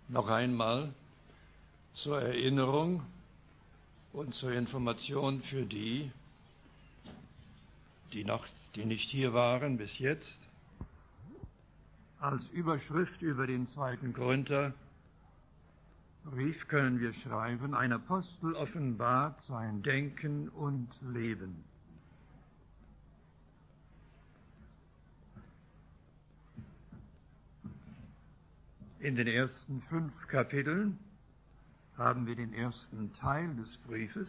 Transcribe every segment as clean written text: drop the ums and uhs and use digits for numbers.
Noch einmal zur Erinnerung und zur Information für die nicht hier waren bis jetzt. Als Überschrift über den 2. Korintherbrief können wir schreiben: Ein Apostel offenbart sein Denken und Leben. In den ersten 5 Kapiteln haben wir den ersten Teil des Briefes,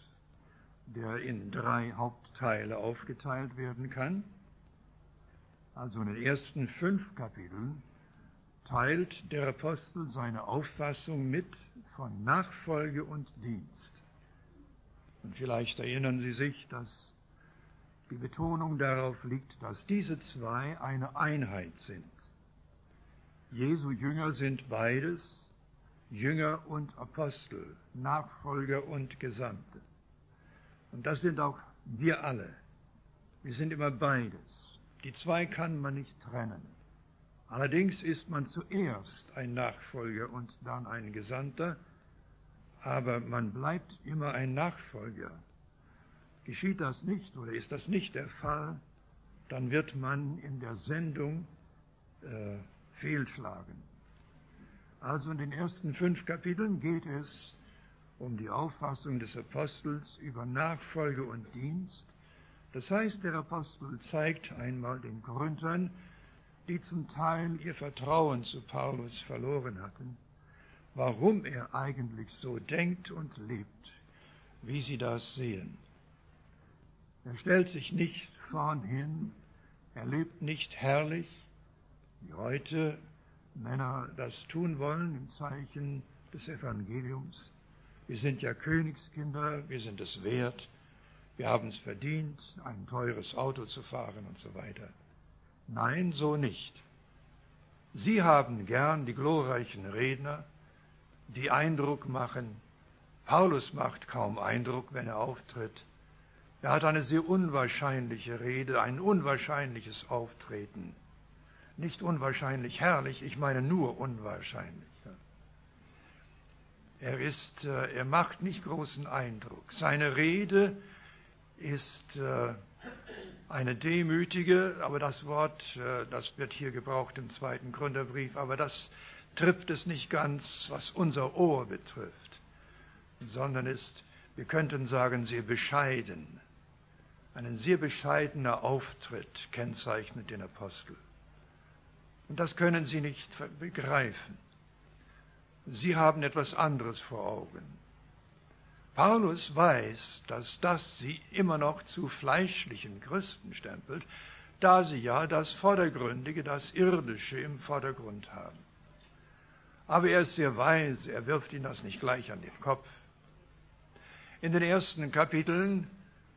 der in 3 Hauptteile aufgeteilt werden kann. Also in den ersten 5 Kapiteln teilt der Apostel seine Auffassung mit von Nachfolge und Dienst. Und vielleicht erinnern Sie sich, dass die Betonung darauf liegt, dass diese 2 eine Einheit sind. Jesu Jünger sind beides, Jünger und Apostel, Nachfolger und Gesandte. Und das sind auch wir alle. Wir sind immer beides. Die 2 kann man nicht trennen. Allerdings ist man zuerst ein Nachfolger und dann ein Gesandter, aber man bleibt immer ein Nachfolger. Geschieht das nicht oder ist das nicht der Fall, dann wird man in der Sendung fehlschlagen. Also in den ersten 5 Kapiteln geht es um die Auffassung des Apostels über Nachfolge und Dienst. Das heißt, der Apostel zeigt einmal den Korinthern, die zum Teil ihr Vertrauen zu Paulus verloren hatten, warum er eigentlich so denkt und lebt, wie sie das sehen. Er stellt sich nicht vorn hin, er lebt nicht herrlich, wie heute Männer das tun wollen im Zeichen des Evangeliums. Wir sind ja Königskinder, wir sind es wert, wir haben es verdient, ein teures Auto zu fahren und so weiter. Nein, so nicht. Sie haben gern die glorreichen Redner, die Eindruck machen. Paulus macht kaum Eindruck, wenn er auftritt. Er hat eine sehr unwahrscheinliche Rede, ein unwahrscheinliches Auftreten. Nicht unwahrscheinlich herrlich, ich meine nur unwahrscheinlich. Er macht nicht großen Eindruck. Seine Rede ist eine demütige, aber das Wort, das wird hier gebraucht im 2. Korintherbrief, aber das trifft es nicht ganz, was unser Ohr betrifft, sondern ist, wir könnten sagen, sehr bescheiden. Ein sehr bescheidener Auftritt kennzeichnet den Apostel. Und das können sie nicht begreifen. Sie haben etwas anderes vor Augen. Paulus weiß, dass das sie immer noch zu fleischlichen Christen stempelt, da sie ja das Vordergründige, das Irdische im Vordergrund haben. Aber er ist sehr weise, er wirft ihnen das nicht gleich an den Kopf. In den ersten Kapiteln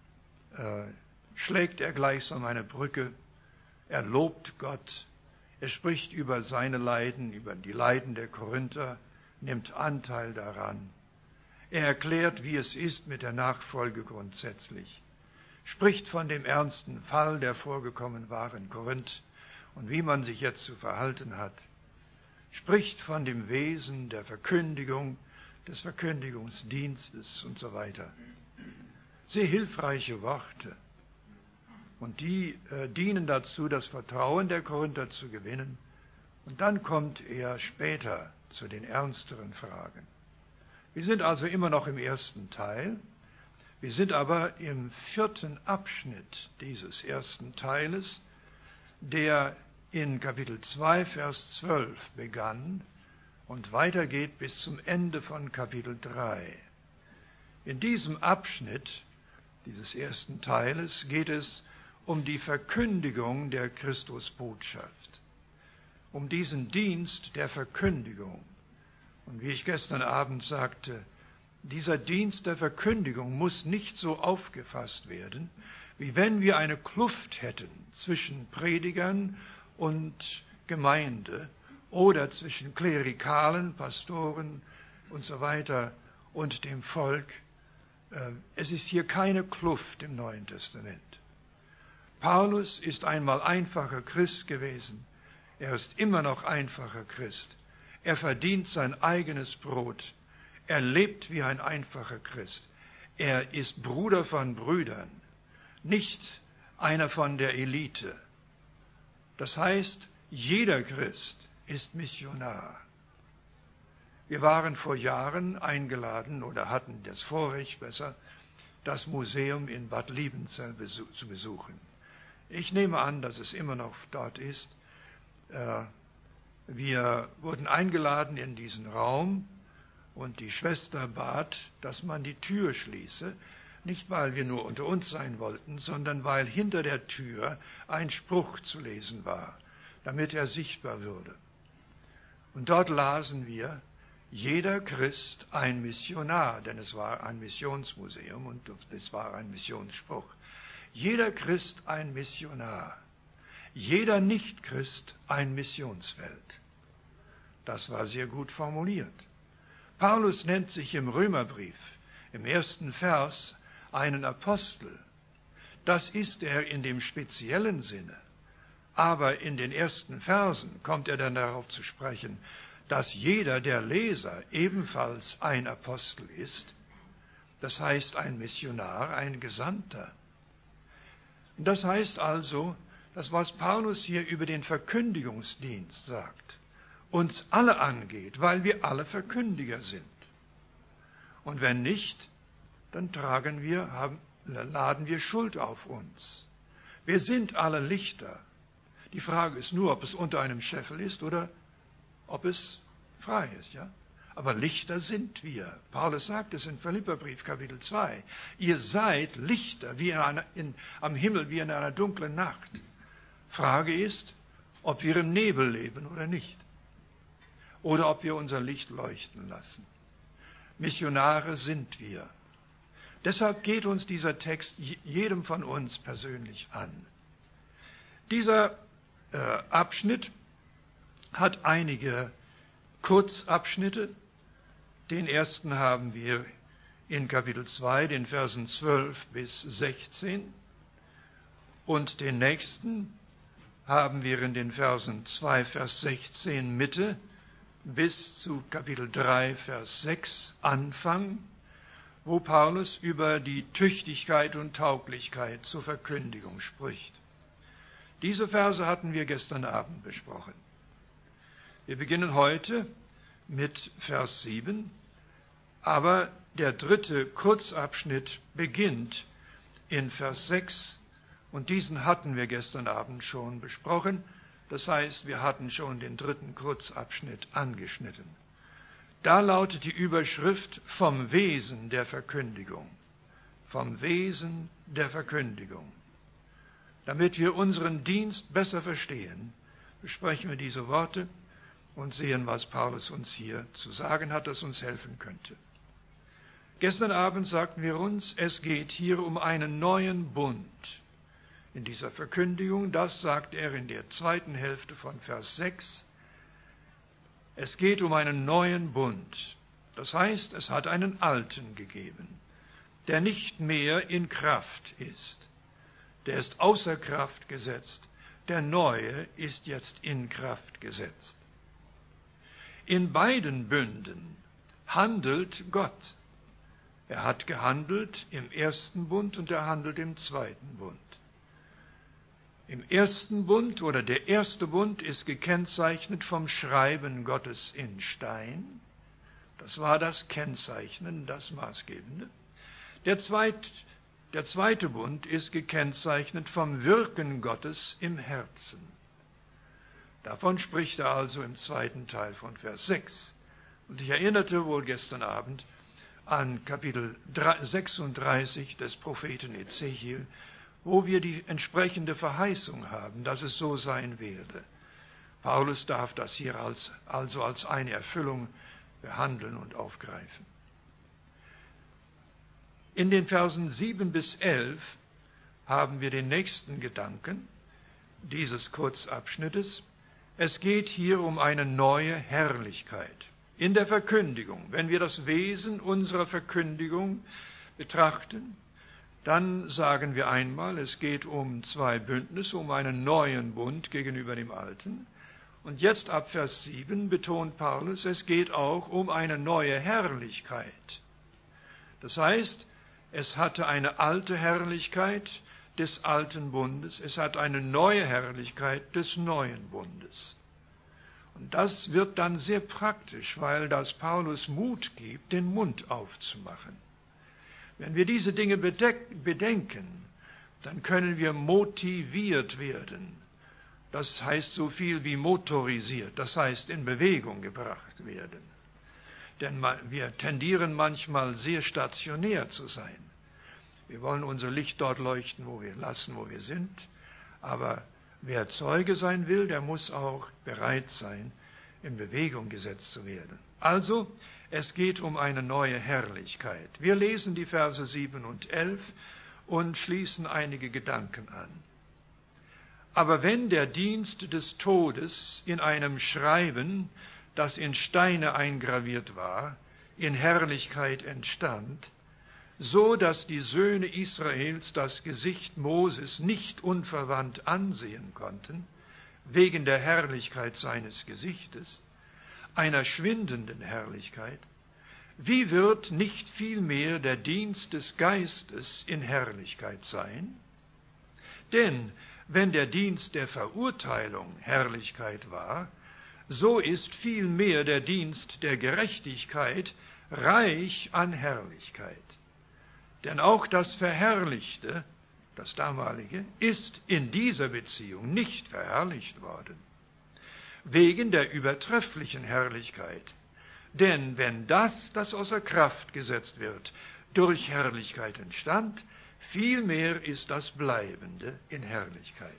schlägt er gleichsam eine Brücke, er lobt Gott, er spricht über seine Leiden, über die Leiden der Korinther, nimmt Anteil daran. Er erklärt, wie es ist mit der Nachfolge grundsätzlich, spricht von dem ernsten Fall, der vorgekommen war in Korinth und wie man sich jetzt zu verhalten hat, spricht von dem Wesen der Verkündigung, des Verkündigungsdienstes und so weiter. Sehr hilfreiche Worte. Und die dienen dazu, das Vertrauen der Korinther zu gewinnen. Und dann kommt er später zu den ernsteren Fragen. Wir sind also immer noch im ersten Teil. Wir sind aber im 4. Abschnitt dieses ersten Teiles, der in Kapitel 2, Vers 12 begann und weitergeht bis zum Ende von Kapitel 3. In diesem Abschnitt dieses ersten Teiles geht es um die Verkündigung der Christusbotschaft, um diesen Dienst der Verkündigung. Und wie ich gestern Abend sagte, dieser Dienst der Verkündigung muss nicht so aufgefasst werden, wie wenn wir eine Kluft hätten zwischen Predigern und Gemeinde oder zwischen Klerikalen, Pastoren und so weiter und dem Volk. Es ist hier keine Kluft im Neuen Testament. Paulus ist einmal einfacher Christ gewesen. Er ist immer noch einfacher Christ. Er verdient sein eigenes Brot. Er lebt wie ein einfacher Christ. Er ist Bruder von Brüdern, nicht einer von der Elite. Das heißt, jeder Christ ist Missionar. Wir waren vor Jahren eingeladen oder hatten das Vorrecht besser, das Museum in Bad Liebenzell zu besuchen. Ich nehme an, dass es immer noch dort ist. Wir wurden eingeladen in diesen Raum und die Schwester bat, dass man die Tür schließe, nicht weil wir nur unter uns sein wollten, sondern weil hinter der Tür ein Spruch zu lesen war, damit er sichtbar würde. Und dort lasen wir, jeder Christ ein Missionar, denn es war ein Missionsmuseum und es war ein Missionsspruch. Jeder Christ ein Missionar, jeder Nichtchrist ein Missionsfeld. Das war sehr gut formuliert. Paulus nennt sich im Römerbrief, im 1. Vers, einen Apostel. Das ist er in dem speziellen Sinne. Aber in den ersten Versen kommt er dann darauf zu sprechen, dass jeder der Leser ebenfalls ein Apostel ist. Das heißt ein Missionar, ein Gesandter. Das heißt also, das, was Paulus hier über den Verkündigungsdienst sagt, uns alle angeht, weil wir alle Verkündiger sind. Und wenn nicht, dann laden wir Schuld auf uns. Wir sind alle Lichter. Die Frage ist nur, ob es unter einem Scheffel ist oder ob es frei ist, ja? Aber Lichter sind wir. Paulus sagt es in Philipperbrief, Kapitel 2. Ihr seid Lichter wie am Himmel, wie in einer dunklen Nacht. Frage ist, ob wir im Nebel leben oder nicht. Oder ob wir unser Licht leuchten lassen. Missionare sind wir. Deshalb geht uns dieser Text jedem von uns persönlich an. Dieser Abschnitt hat einige Kurzabschnitte. Den ersten haben wir in Kapitel 2, den Versen 12 bis 16. Und den nächsten haben wir in den Versen 2, Vers 16 Mitte bis zu Kapitel 3, Vers 6 Anfang, wo Paulus über die Tüchtigkeit und Tauglichkeit zur Verkündigung spricht. Diese Verse hatten wir gestern Abend besprochen. Wir beginnen heute mit Vers 7, aber der dritte Kurzabschnitt beginnt in Vers 6 und diesen hatten wir gestern Abend schon besprochen. Das heißt, wir hatten schon den dritten Kurzabschnitt angeschnitten. Da lautet die Überschrift vom Wesen der Verkündigung. Vom Wesen der Verkündigung. Damit wir unseren Dienst besser verstehen, besprechen wir diese Worte und sehen, was Paulus uns hier zu sagen hat, das uns helfen könnte. Gestern Abend sagten wir uns, es geht hier um einen neuen Bund. In dieser Verkündigung, das sagt er in der zweiten Hälfte von Vers 6, es geht um einen neuen Bund. Das heißt, es hat einen alten gegeben, der nicht mehr in Kraft ist. Der ist außer Kraft gesetzt. Der neue ist jetzt in Kraft gesetzt. In beiden Bünden handelt Gott. Er hat gehandelt im ersten Bund und er handelt im zweiten Bund. Im ersten Bund oder der erste Bund ist gekennzeichnet vom Schreiben Gottes in Stein. Das war das Kennzeichnen, das Maßgebende. Der zweite Bund ist gekennzeichnet vom Wirken Gottes im Herzen. Davon spricht er also im zweiten Teil von Vers 6. Und ich erinnerte wohl gestern Abend an Kapitel 36 des Propheten Ezechiel, wo wir die entsprechende Verheißung haben, dass es so sein werde. Paulus darf das hier also als eine Erfüllung behandeln und aufgreifen. In den Versen 7 bis 11 haben wir den nächsten Gedanken dieses Kurzabschnittes. Es geht hier um eine neue Herrlichkeit. In der Verkündigung, wenn wir das Wesen unserer Verkündigung betrachten, dann sagen wir einmal, es geht um zwei Bündnisse, um einen neuen Bund gegenüber dem alten. Und jetzt ab Vers 7 betont Paulus, es geht auch um eine neue Herrlichkeit. Das heißt, es hatte eine alte Herrlichkeit des alten Bundes, es hat eine neue Herrlichkeit des neuen Bundes. Und das wird dann sehr praktisch, weil das Paulus Mut gibt, den Mund aufzumachen. Wenn wir diese Dinge bedenken, dann können wir motiviert werden. Das heißt so viel wie motorisiert, das heißt in Bewegung gebracht werden. Denn wir tendieren manchmal sehr stationär zu sein. Wir wollen unser Licht dort leuchten, wo wir sind. Aber wer Zeuge sein will, der muss auch bereit sein, in Bewegung gesetzt zu werden. Also, es geht um eine neue Herrlichkeit. Wir lesen die Verse 7 und 11 und schließen einige Gedanken an. Aber wenn der Dienst des Todes in einem Schreiben, das in Steine eingraviert war, in Herrlichkeit entstand, so dass die Söhne Israels das Gesicht Moses nicht unverwandt ansehen konnten, wegen der Herrlichkeit seines Gesichtes, einer schwindenden Herrlichkeit, wie wird nicht vielmehr der Dienst des Geistes in Herrlichkeit sein? Denn wenn der Dienst der Verurteilung Herrlichkeit war, so ist vielmehr der Dienst der Gerechtigkeit reich an Herrlichkeit. Denn auch das Verherrlichte, das damalige, ist in dieser Beziehung nicht verherrlicht worden, wegen der übertrefflichen Herrlichkeit. Denn wenn das außer Kraft gesetzt wird, durch Herrlichkeit entstand, vielmehr ist das Bleibende in Herrlichkeit.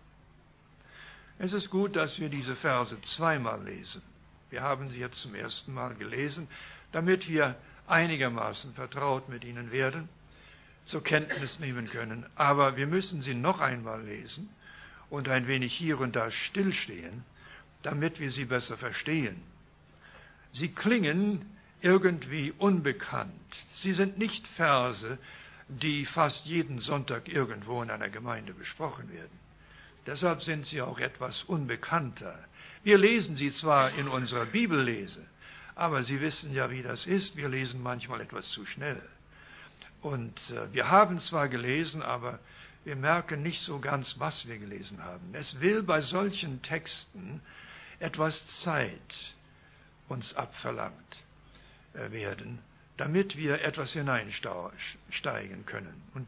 Es ist gut, dass wir diese Verse zweimal lesen. Wir haben sie jetzt zum ersten Mal gelesen, damit wir einigermaßen vertraut mit ihnen werden, zur Kenntnis nehmen können. Aber wir müssen sie noch einmal lesen und ein wenig hier und da stillstehen, damit wir sie besser verstehen. Sie klingen irgendwie unbekannt. Sie sind nicht Verse, die fast jeden Sonntag irgendwo in einer Gemeinde besprochen werden. Deshalb sind sie auch etwas unbekannter. Wir lesen sie zwar in unserer Bibellese, aber Sie wissen ja, wie das ist. Wir lesen manchmal etwas zu schnell. Und wir haben zwar gelesen, aber wir merken nicht so ganz, was wir gelesen haben. Es will bei solchen Texten etwas Zeit uns abverlangt werden, damit wir etwas hineinsteigen können. Und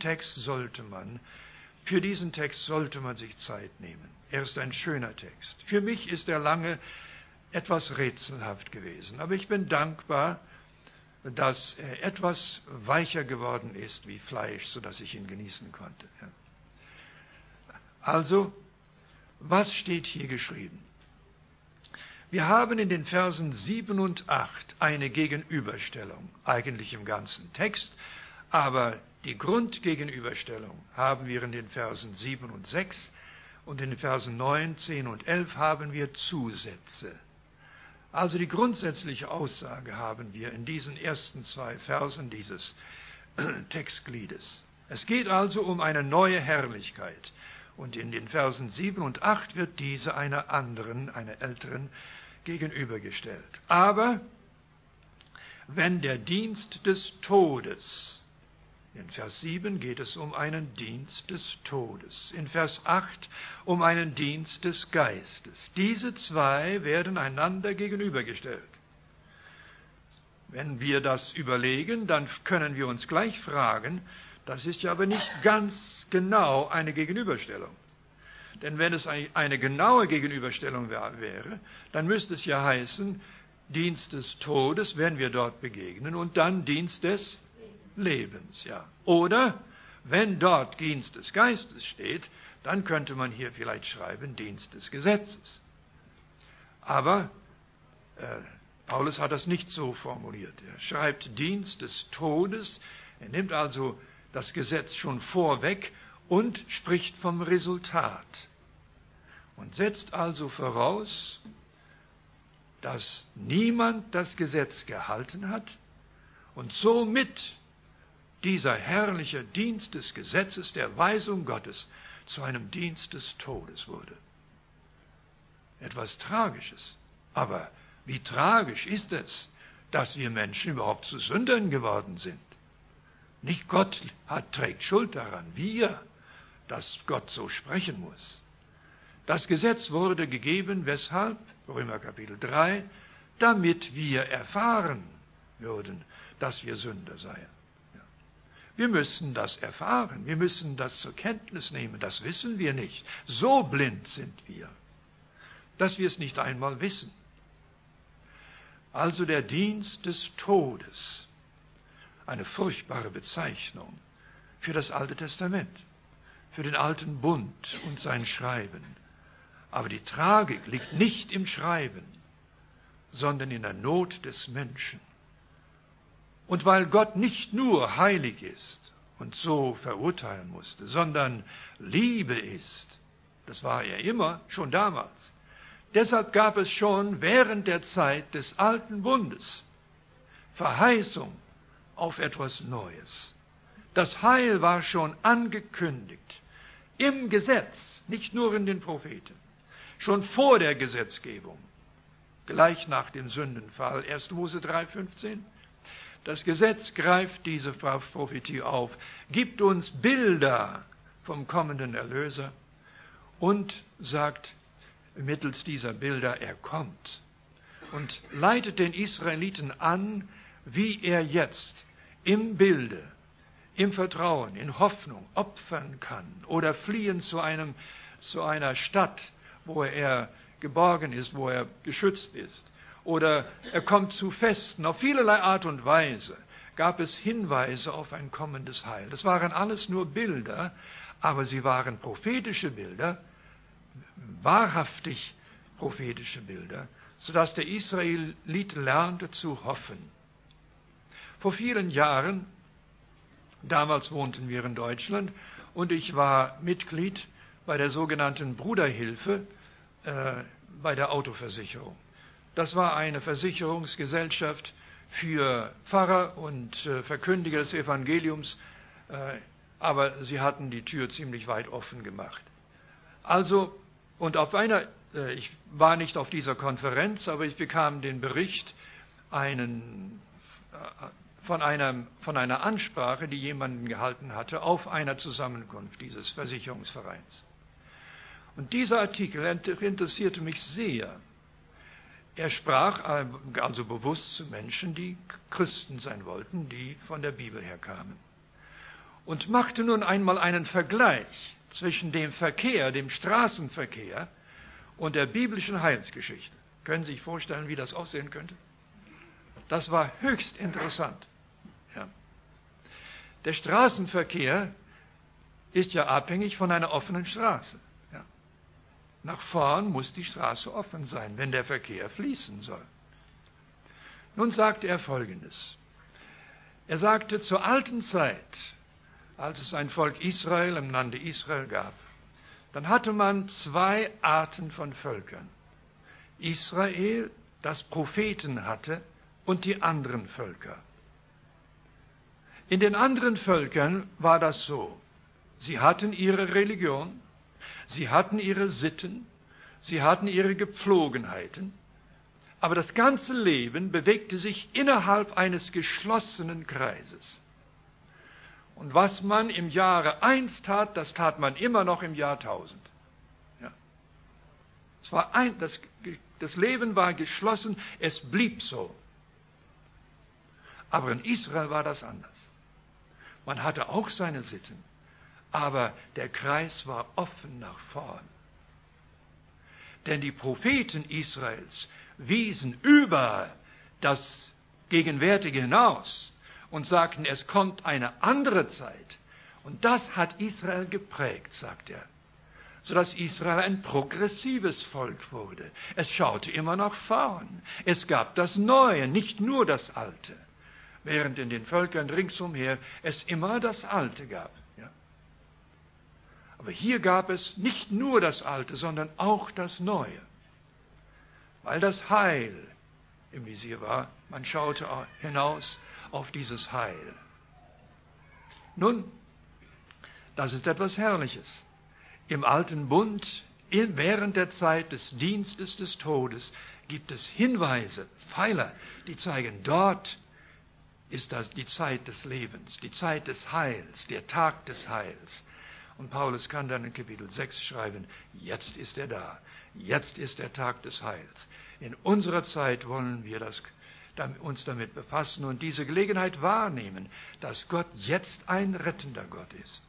für diesen Text sollte man sich Zeit nehmen. Er ist ein schöner Text. Für mich ist er lange etwas rätselhaft gewesen, aber ich bin dankbar, dass er etwas weicher geworden ist wie Fleisch, sodass ich ihn genießen konnte. Also, was steht hier geschrieben? Wir haben in den Versen 7 und 8 eine Gegenüberstellung, eigentlich im ganzen Text, aber die Grundgegenüberstellung haben wir in den Versen 7 und 6 und in den Versen 9, 10 und 11 haben wir Zusätze. Also die grundsätzliche Aussage haben wir in diesen ersten 2 Versen dieses Textgliedes. Es geht also um eine neue Herrlichkeit. Und in den Versen 7 und 8 wird diese einer anderen, einer älteren, gegenübergestellt. Aber wenn der Dienst des Todes, in Vers 7 geht es um einen Dienst des Todes, in Vers 8 um einen Dienst des Geistes. Diese 2 werden einander gegenübergestellt. Wenn wir das überlegen, dann können wir uns gleich fragen, das ist ja aber nicht ganz genau eine Gegenüberstellung. Denn wenn es eine genaue Gegenüberstellung wäre, dann müsste es ja heißen, Dienst des Todes, wenn wir dort begegnen, und dann Dienst des Lebens. Ja. Oder, wenn dort Dienst des Geistes steht, dann könnte man hier vielleicht schreiben, Dienst des Gesetzes. Aber Paulus hat das nicht so formuliert. Er schreibt Dienst des Todes, er nimmt also das Gesetz schon vorweg und spricht vom Resultat. Und setzt also voraus, dass niemand das Gesetz gehalten hat und somit dieser herrliche Dienst des Gesetzes, der Weisung Gottes, zu einem Dienst des Todes wurde. etwas Tragisches. Aber wie tragisch ist es, dass wir Menschen überhaupt zu Sündern geworden sind? Nicht Gott trägt Schuld daran, wir, dass Gott so sprechen muss. Das Gesetz wurde gegeben, weshalb? Römer Kapitel 3, damit wir erfahren würden, dass wir Sünder seien. Ja. Wir müssen das erfahren, wir müssen das zur Kenntnis nehmen, das wissen wir nicht. So blind sind wir, dass wir es nicht einmal wissen. Also der Dienst des Todes, eine furchtbare Bezeichnung für das Alte Testament, für den alten Bund und sein Schreiben. Aber die Tragik liegt nicht im Schreiben, sondern in der Not des Menschen. Und weil Gott nicht nur heilig ist und so verurteilen musste, sondern Liebe ist, das war er immer, schon damals. Deshalb gab es schon während der Zeit des alten Bundes Verheißung auf etwas Neues. Das Heil war schon angekündigt im Gesetz, nicht nur in den Propheten, schon vor der Gesetzgebung, gleich nach dem Sündenfall, 1. Mose 3,15. Das Gesetz greift diese Prophetie auf, gibt uns Bilder vom kommenden Erlöser und sagt mittels dieser Bilder, er kommt und leitet den Israeliten an, wie er jetzt im Bilde, im Vertrauen, in Hoffnung opfern kann oder fliehen zu einer Stadt, wo er geborgen ist, wo er geschützt ist. Oder er kommt zu Festen. Auf vielerlei Art und Weise gab es Hinweise auf ein kommendes Heil. Das waren alles nur Bilder, aber sie waren prophetische Bilder, wahrhaftig prophetische Bilder, sodass der Israelit lernte zu hoffen. Vor vielen Jahren, damals wohnten wir in Deutschland, und ich war Mitglied bei der sogenannten Bruderhilfe bei der Autoversicherung. Das war eine Versicherungsgesellschaft für Pfarrer und Verkündiger des Evangeliums, aber sie hatten die Tür ziemlich weit offen gemacht. Also, und ich war nicht auf dieser Konferenz, aber ich bekam den Bericht von einer Ansprache, die jemanden gehalten hatte, auf einer Zusammenkunft dieses Versicherungsvereins. Und dieser Artikel interessierte mich sehr. Er sprach also bewusst zu Menschen, die Christen sein wollten, die von der Bibel her kamen. Und machte nun einmal einen Vergleich zwischen dem Verkehr, dem Straßenverkehr und der biblischen Heilsgeschichte. Können Sie sich vorstellen, wie das aussehen könnte? Das war höchst interessant. Ja. Der Straßenverkehr ist ja abhängig von einer offenen Straße. Ja. Nach vorn muss die Straße offen sein, wenn der Verkehr fließen soll. Nun sagte er Folgendes. Er sagte, zur alten Zeit, als es ein Volk Israel im Lande Israel gab, dann hatte man zwei Arten von Völkern. Israel, das Propheten hatte, und die anderen Völker. In den anderen Völkern war das so. Sie hatten ihre Religion, sie hatten ihre Sitten, sie hatten ihre Gepflogenheiten, aber das ganze Leben bewegte sich innerhalb eines geschlossenen Kreises. Und was man im Jahre 1 tat, das tat man immer noch im Jahr 1000. Ja. Das Leben war geschlossen, es blieb so. Aber in Israel war das anders. Man hatte auch seine Sitten, aber der Kreis war offen nach vorn. Denn die Propheten Israels wiesen über das Gegenwärtige hinaus und sagten, es kommt eine andere Zeit. Und das hat Israel geprägt, sagt er, sodass Israel ein progressives Volk wurde. Es schaute immer nach vorn. Es gab das Neue, nicht nur das Alte. Während in den Völkern ringsumher es immer das Alte gab. Ja. Aber hier gab es nicht nur das Alte, sondern auch das Neue. Weil das Heil im Visier war, man schaute hinaus auf dieses Heil. Nun, das ist etwas Herrliches. Im Alten Bund während der Zeit des Dienstes des Todes gibt es Hinweise, Pfeiler, die zeigen, dort ist das die Zeit des Lebens, die Zeit des Heils, der Tag des Heils. Und Paulus kann dann in Kapitel 6 schreiben, jetzt ist er da, jetzt ist der Tag des Heils. In unserer Zeit wollen wir uns damit befassen und diese Gelegenheit wahrnehmen, dass Gott jetzt ein rettender Gott ist.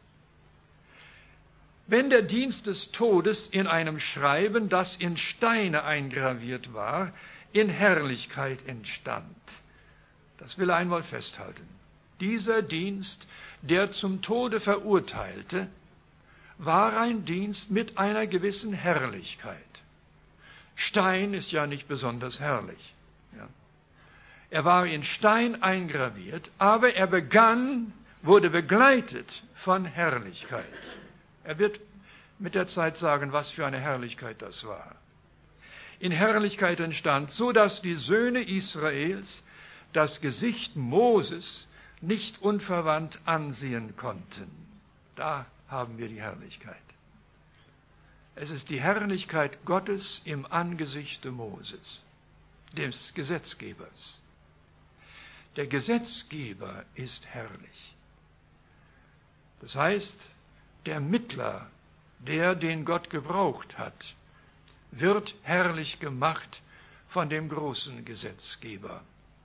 Wenn der Dienst des Todes in einem Schreiben, das in Steine eingraviert war, in Herrlichkeit entstand, das will er einmal festhalten. Dieser Dienst, der zum Tode verurteilte, war ein Dienst mit einer gewissen Herrlichkeit. Stein ist ja nicht besonders herrlich. Ja. Er war in Stein eingraviert, aber er wurde begleitet von Herrlichkeit. Er wird mit der Zeit sagen, was für eine Herrlichkeit das war. In Herrlichkeit entstand, so dass die Söhne Israels das Gesicht Moses nicht unverwandt ansehen konnten. Da haben wir die Herrlichkeit. Es ist die Herrlichkeit Gottes im Angesichte Moses, des Gesetzgebers. Der Gesetzgeber ist herrlich. Das heißt, der Mittler, den Gott gebraucht hat, wird herrlich gemacht von dem großen Gesetzgeber.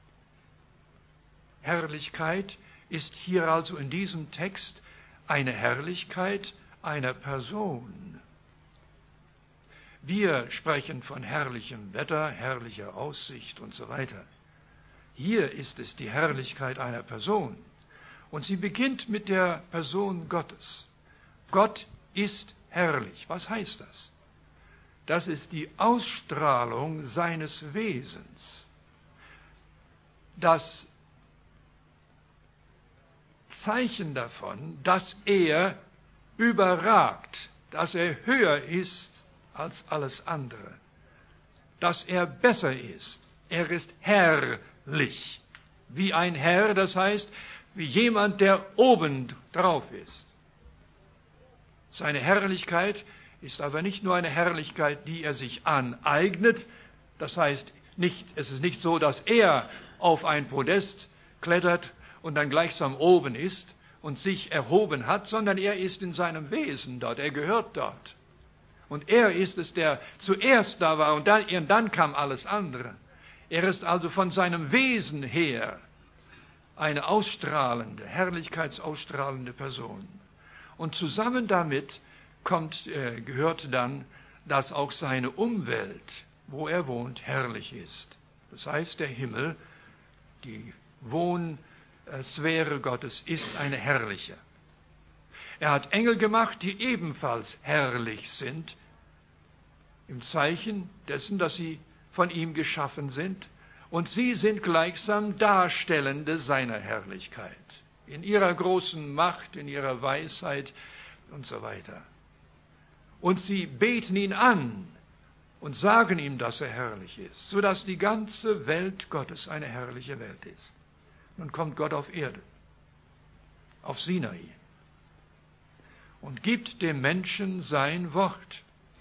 Herrlichkeit ist hier also in diesem Text eine Herrlichkeit einer Person. Wir sprechen von herrlichem Wetter, herrlicher Aussicht und so weiter. Hier ist es die Herrlichkeit einer Person. Und sie beginnt mit der Person Gottes. Gott ist herrlich. Was heißt das? Das ist die Ausstrahlung seines Wesens. Das Zeichen davon, dass er überragt, dass er höher ist als alles andere, dass er besser ist. Er ist herrlich. Wie ein Herr, das heißt, wie jemand, der oben drauf ist. Seine Herrlichkeit ist aber nicht nur eine Herrlichkeit, die er sich aneignet. Das heißt, es ist nicht so, dass er auf ein Podest klettert und dann gleichsam oben ist und sich erhoben hat, sondern er ist in seinem Wesen dort, er gehört dort. Und er ist es, der zuerst da war und dann kam alles andere. Er ist also von seinem Wesen her eine ausstrahlende, herrlichkeitsausstrahlende Person. Und zusammen damit gehört dann, dass auch seine Umwelt, wo er wohnt, herrlich ist. Das heißt, der Himmel, die Wohnsphäre Gottes, ist eine herrliche. Er hat Engel gemacht, die ebenfalls herrlich sind, im Zeichen dessen, dass sie von ihm geschaffen sind. Und sie sind gleichsam Darstellende seiner Herrlichkeit, in ihrer großen Macht, in ihrer Weisheit und so weiter. Und sie beten ihn an und sagen ihm, dass er herrlich ist, sodass die ganze Welt Gottes eine herrliche Welt ist. Nun kommt Gott auf Erde, auf Sinai, und gibt dem Menschen sein Wort.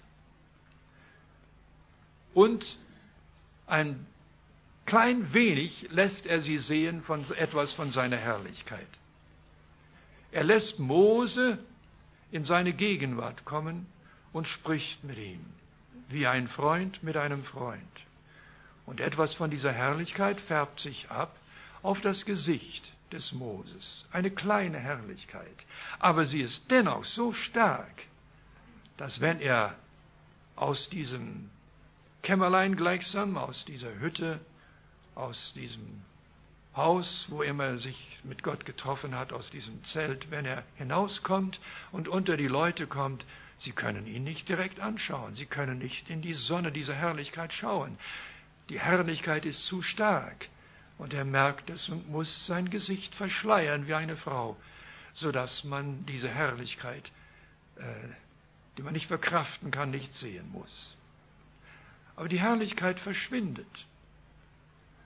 Und ein klein wenig lässt er sie sehen von etwas von seiner Herrlichkeit. Er lässt Mose in seine Gegenwart kommen und spricht mit ihm, wie ein Freund mit einem Freund. Und etwas von dieser Herrlichkeit färbt sich ab auf das Gesicht des Moses. Eine kleine Herrlichkeit. Aber sie ist dennoch so stark, dass wenn er aus diesem Kämmerlein gleichsam, aus dieser Hütte, aus diesem Haus, wo immer sich mit Gott getroffen hat, aus diesem Zelt, wenn er hinauskommt und unter die Leute kommt, sie können ihn nicht direkt anschauen, sie können nicht in die Sonne dieser Herrlichkeit schauen. Die Herrlichkeit ist zu stark und er merkt es und muss sein Gesicht verschleiern wie eine Frau, sodass man diese Herrlichkeit, die man nicht verkraften kann, nicht sehen muss. Aber die Herrlichkeit verschwindet.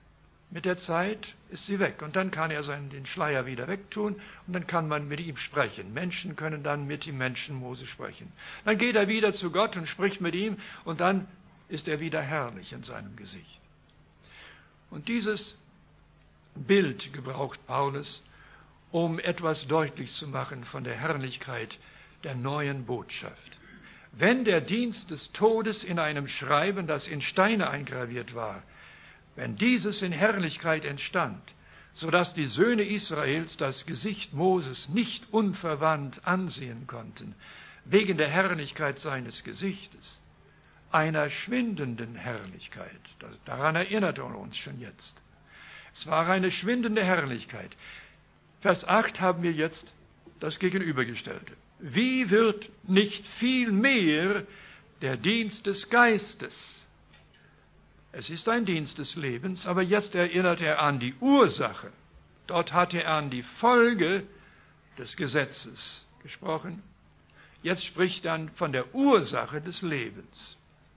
Mit der Zeit ist sie weg und dann kann er den Schleier wieder wegtun und dann kann man mit ihm sprechen. Menschen können dann mit dem Menschen Mose sprechen. Dann geht er wieder zu Gott und spricht mit ihm und dann ist er wieder herrlich in seinem Gesicht. Und dieses Bild gebraucht Paulus, um etwas deutlich zu machen von der Herrlichkeit der neuen Botschaft. Wenn der Dienst des Todes in einem Schreiben, das in Steine eingraviert war, wenn dieses in Herrlichkeit entstand, so dass die Söhne Israels das Gesicht Moses nicht unverwandt ansehen konnten, wegen der Herrlichkeit seines Gesichtes, einer schwindenden Herrlichkeit, daran erinnert er uns schon jetzt. Es war eine schwindende Herrlichkeit. Vers 8 haben wir jetzt das Gegenübergestellte. Wie wird nicht viel mehr der Dienst des Geistes? Es ist ein Dienst des Lebens, aber jetzt erinnert er an die Ursache. Dort hat er an die Folge des Gesetzes gesprochen. Jetzt spricht er dann von der Ursache des Lebens.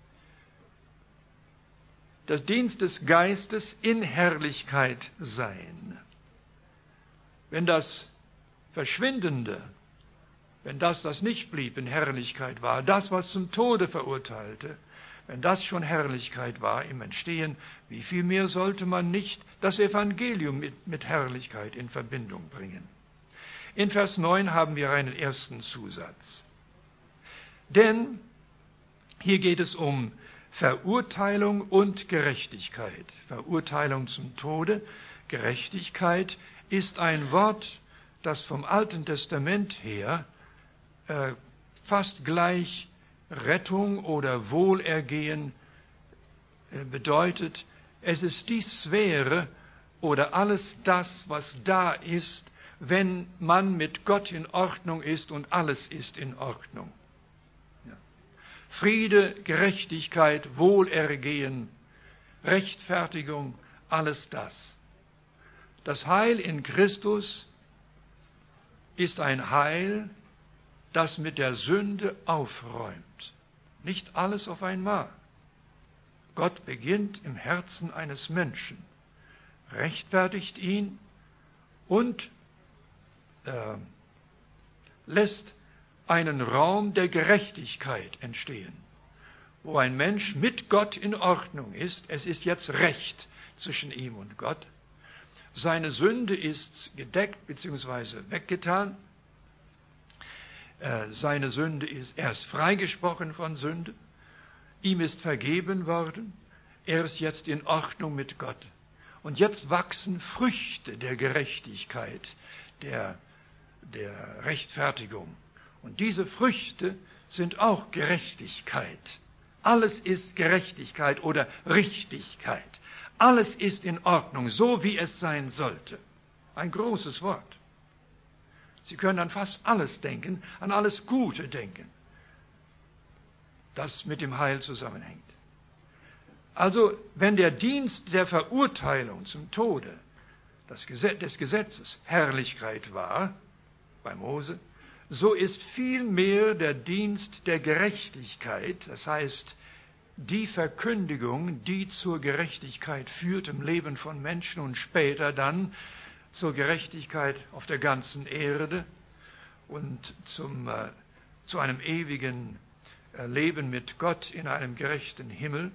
Das Dienst des Geistes in Herrlichkeit sein. Wenn das Verschwindende, wenn das nicht blieb in Herrlichkeit war, das, was zum Tode verurteilte, wenn das schon Herrlichkeit war im Entstehen, wie viel mehr sollte man nicht das Evangelium mit Herrlichkeit in Verbindung bringen? In Vers 9 haben wir einen ersten Zusatz. Denn hier geht es um Verurteilung und Gerechtigkeit. Verurteilung zum Tode, Gerechtigkeit ist ein Wort, das vom Alten Testament her fast gleich Rettung oder Wohlergehen bedeutet. Es ist die Sphäre oder alles das, was da ist, wenn man mit Gott in Ordnung ist und alles ist in Ordnung. Ja. Friede, Gerechtigkeit, Wohlergehen, Rechtfertigung, alles das. Das Heil in Christus ist ein Heil, das mit der Sünde aufräumt. Nicht alles auf einmal. Gott beginnt im Herzen eines Menschen, rechtfertigt ihn und lässt einen Raum der Gerechtigkeit entstehen, wo ein Mensch mit Gott in Ordnung ist. Es ist jetzt Recht zwischen ihm und Gott. Seine Sünde ist gedeckt bzw. weggetan. Seine Sünde ist, er ist freigesprochen von Sünde, ihm ist vergeben worden, er ist jetzt in Ordnung mit Gott. Und jetzt wachsen Früchte der Gerechtigkeit, der Rechtfertigung. Und diese Früchte sind auch Gerechtigkeit. Alles ist Gerechtigkeit oder Richtigkeit. Alles ist in Ordnung, so wie es sein sollte. Ein großes Wort. Sie können an fast alles denken, an alles Gute denken, das mit dem Heil zusammenhängt. Also, wenn der Dienst der Verurteilung zum Tode des Gesetzes Herrlichkeit war, bei Mose, so ist vielmehr der Dienst der Gerechtigkeit, das heißt, die Verkündigung, die zur Gerechtigkeit führt im Leben von Menschen und später dann zur Gerechtigkeit auf der ganzen Erde und zu einem ewigen Leben mit Gott in einem gerechten Himmel.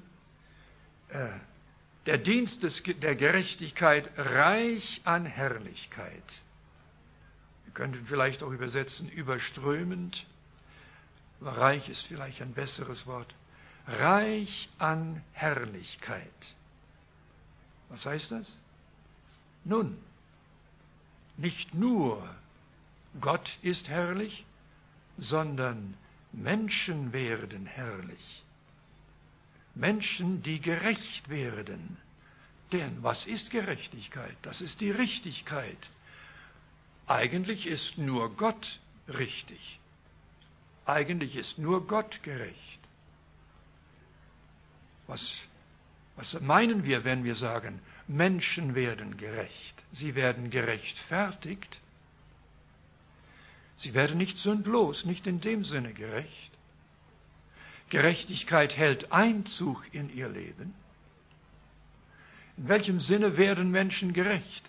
Der Dienst der Gerechtigkeit reich an Herrlichkeit. Wir könnten vielleicht auch übersetzen, überströmend. Reich ist vielleicht ein besseres Wort. Reich an Herrlichkeit. Was heißt das? Nun, nicht nur Gott ist herrlich, sondern Menschen werden herrlich. Menschen, die gerecht werden. Denn was ist Gerechtigkeit? Das ist die Richtigkeit. Eigentlich ist nur Gott richtig. Eigentlich ist nur Gott gerecht. Was meinen wir, wenn wir sagen, Menschen werden gerecht? Sie werden gerechtfertigt. Sie werden nicht sündlos, nicht in dem Sinne gerecht. Gerechtigkeit hält Einzug in ihr Leben. In welchem Sinne werden Menschen gerecht?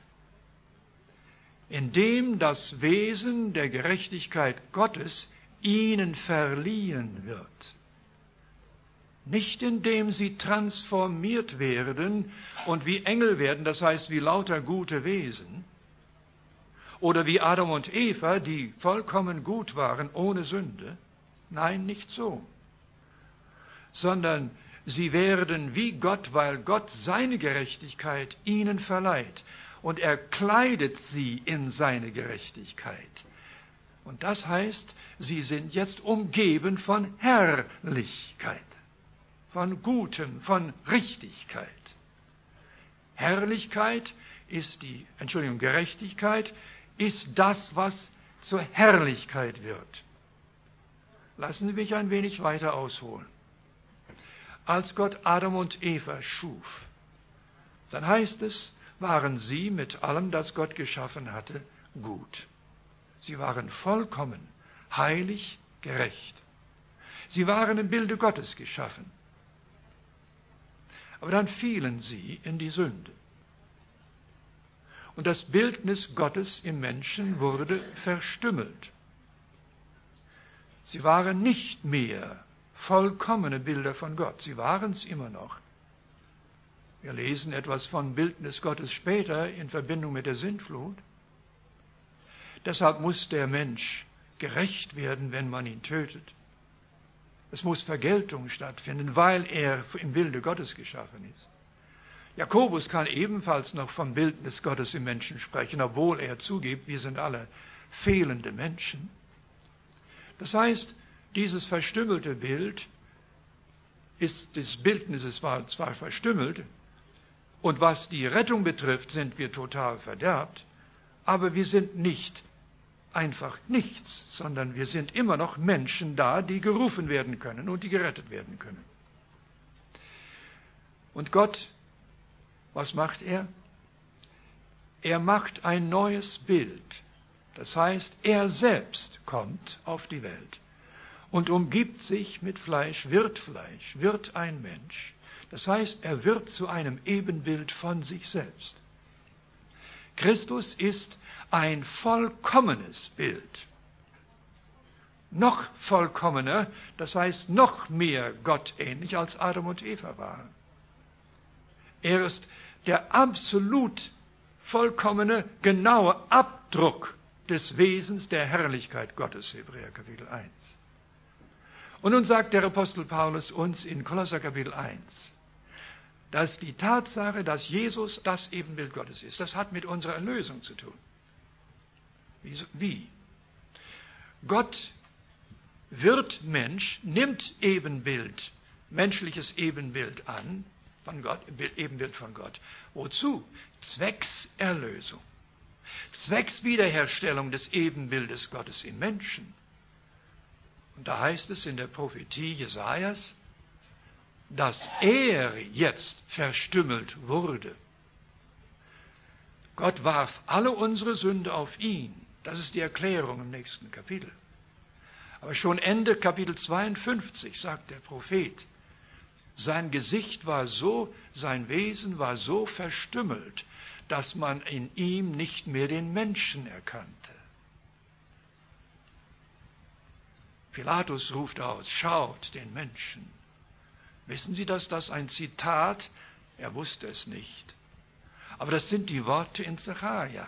Indem das Wesen der Gerechtigkeit Gottes ihnen verliehen wird. Nicht indem sie transformiert werden und wie Engel werden, das heißt wie lauter gute Wesen, oder wie Adam und Eva, die vollkommen gut waren, ohne Sünde. Nein, nicht so. Sondern sie werden wie Gott, weil Gott seine Gerechtigkeit ihnen verleiht. Und er kleidet sie in seine Gerechtigkeit. Und das heißt, sie sind jetzt umgeben von Herrlichkeit, von Gutem, von Richtigkeit. Gerechtigkeit ist das, was zur Herrlichkeit wird. Lassen Sie mich ein wenig weiter ausholen. Als Gott Adam und Eva schuf, dann heißt es, waren sie mit allem, das Gott geschaffen hatte, gut. Sie waren vollkommen, heilig, gerecht. Sie waren im Bilde Gottes geschaffen. Aber dann fielen sie in die Sünde. Und das Bildnis Gottes im Menschen wurde verstümmelt. Sie waren nicht mehr vollkommene Bilder von Gott. Sie waren es immer noch. Wir lesen etwas vom Bildnis Gottes später in Verbindung mit der Sintflut. Deshalb muss der Mensch gerecht werden, wenn man ihn tötet. Es muss Vergeltung stattfinden, weil er im Bilde Gottes geschaffen ist. Jakobus kann ebenfalls noch vom Bildnis Gottes im Menschen sprechen, obwohl er zugibt, wir sind alle fehlende Menschen. Das heißt, dieses verstümmelte Bild des Bildnisses war zwar verstümmelt, und was die Rettung betrifft, sind wir total verderbt, aber wir sind nicht einfach nichts, sondern wir sind immer noch Menschen da, die gerufen werden können und die gerettet werden können. Und Gott, was macht er? Er macht ein neues Bild. Das heißt, er selbst kommt auf die Welt und umgibt sich mit Fleisch, wird ein Mensch. Das heißt, er wird zu einem Ebenbild von sich selbst. Christus ist ein vollkommenes Bild. Noch vollkommener, das heißt noch mehr gottähnlich, als Adam und Eva waren. Er ist der absolut vollkommene, genaue Abdruck des Wesens der Herrlichkeit Gottes, Hebräer Kapitel 1. Und nun sagt der Apostel Paulus uns in Kolosser Kapitel 1, dass die Tatsache, dass Jesus das Ebenbild Gottes ist, das hat mit unserer Erlösung zu tun. Wie? Gott wird Mensch, nimmt Ebenbild, menschliches Ebenbild an, von Gott, Ebenbild von Gott. Wozu? Zwecks Erlösung. Zwecks Wiederherstellung des Ebenbildes Gottes im Menschen. Und da heißt es in der Prophetie Jesajas, dass er jetzt verstümmelt wurde. Gott warf alle unsere Sünde auf ihn. Das ist die Erklärung im nächsten Kapitel. Aber schon Ende Kapitel 52 sagt der Prophet, sein Gesicht war so, sein Wesen war so verstümmelt, dass man in ihm nicht mehr den Menschen erkannte. Pilatus ruft aus, schaut den Menschen. Wissen Sie, dass das ein Zitat? Er wusste es nicht. Aber das sind die Worte in Sacharja.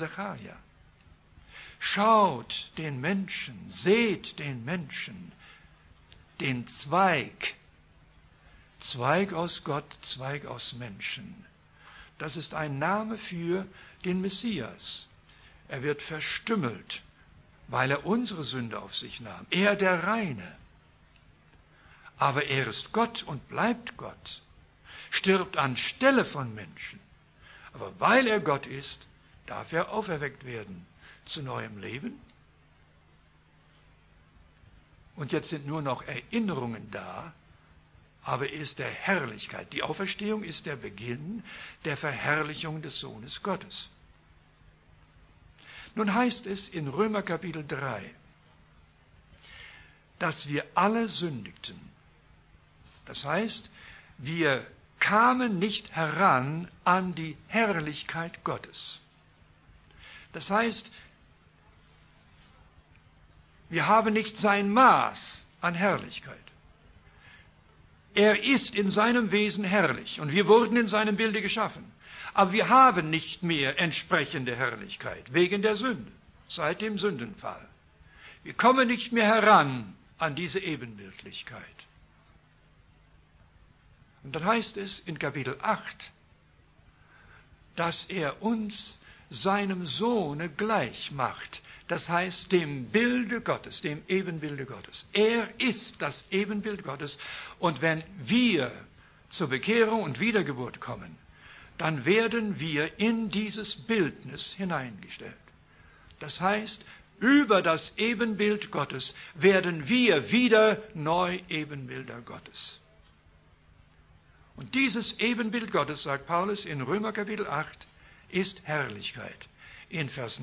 Schaut den Menschen, seht den Menschen, den Zweig. Zweig aus Gott, Zweig aus Menschen. Das ist ein Name für den Messias. Er wird verstümmelt, weil er unsere Sünde auf sich nahm. Er der Reine. Aber er ist Gott und bleibt Gott, stirbt anstelle von Menschen. Aber weil er Gott ist, darf er auferweckt werden zu neuem Leben. Und jetzt sind nur noch Erinnerungen da, aber er ist der Herrlichkeit. Die Auferstehung ist der Beginn der Verherrlichung des Sohnes Gottes. Nun heißt es in Römer Kapitel 3, dass wir alle sündigten. Das heißt, wir kamen nicht heran an die Herrlichkeit Gottes. Das heißt, wir haben nicht sein Maß an Herrlichkeit. Er ist in seinem Wesen herrlich und wir wurden in seinem Bilde geschaffen. Aber wir haben nicht mehr entsprechende Herrlichkeit wegen der Sünde, seit dem Sündenfall. Wir kommen nicht mehr heran an diese Ebenbildlichkeit. Und dann heißt es in Kapitel 8, dass er uns seinem Sohne gleich macht. Das heißt, dem Bilde Gottes, dem Ebenbilde Gottes. Er ist das Ebenbild Gottes. Und wenn wir zur Bekehrung und Wiedergeburt kommen, dann werden wir in dieses Bildnis hineingestellt. Das heißt, über das Ebenbild Gottes werden wir wieder neu Ebenbilder Gottes. Und dieses Ebenbild Gottes, sagt Paulus in Römer Kapitel 8, ist Herrlichkeit. In Vers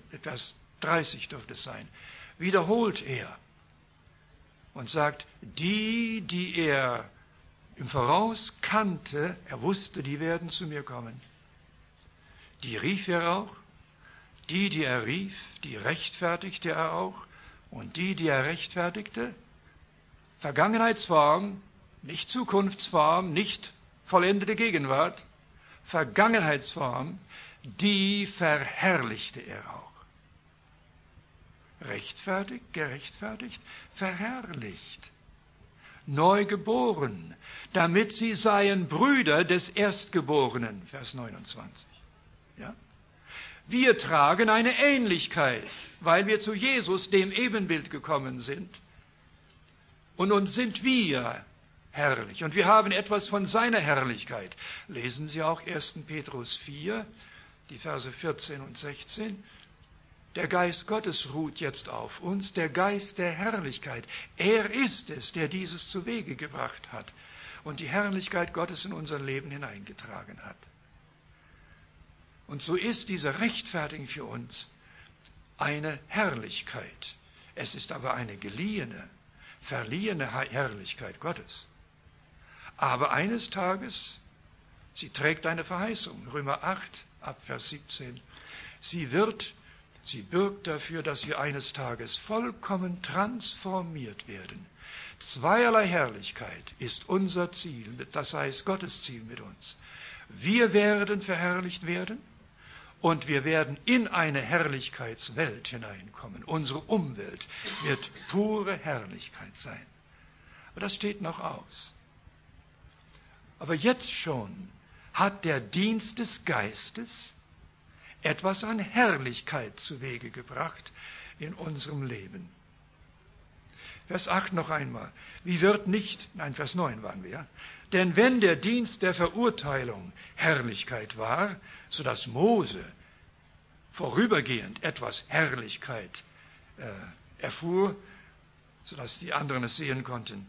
30 dürfte es sein. Wiederholt er und sagt, die er im Voraus kannte, er wusste, die werden zu mir kommen. Die rief er auch. Die er rief, die rechtfertigte er auch. Und die er rechtfertigte, Vergangenheitsform, nicht Zukunftsform, nicht vollendete Gegenwart, Vergangenheitsform, die verherrlichte er auch. Rechtfertigt, gerechtfertigt, verherrlicht. Neu geboren, damit sie seien Brüder des Erstgeborenen, Vers 29. Ja? Wir tragen eine Ähnlichkeit, weil wir zu Jesus, dem Ebenbild, gekommen sind. Und nun sind wir herrlich. Und wir haben etwas von seiner Herrlichkeit. Lesen Sie auch 1. Petrus 4, die Verse 14 und 16. Der Geist Gottes ruht jetzt auf uns, der Geist der Herrlichkeit. Er ist es, der dieses zu Wege gebracht hat und die Herrlichkeit Gottes in unser Leben hineingetragen hat. Und so ist diese Rechtfertigung für uns eine Herrlichkeit. Es ist aber eine geliehene, verliehene Herrlichkeit Gottes. Aber eines Tages, sie trägt eine Verheißung, Römer 8, ab Vers 17, sie bürgt dafür, dass wir eines Tages vollkommen transformiert werden. Zweierlei Herrlichkeit ist unser Ziel, das heißt Gottes Ziel mit uns. Wir werden verherrlicht werden und wir werden in eine Herrlichkeitswelt hineinkommen. Unsere Umwelt wird pure Herrlichkeit sein. Aber das steht noch aus. Aber jetzt schon hat der Dienst des Geistes etwas an Herrlichkeit zu Wege gebracht in unserem Leben. Vers 8 noch einmal. Vers 9 waren wir. Denn wenn der Dienst der Verurteilung Herrlichkeit war, so dass Mose vorübergehend etwas Herrlichkeit erfuhr, so dass die anderen es sehen konnten,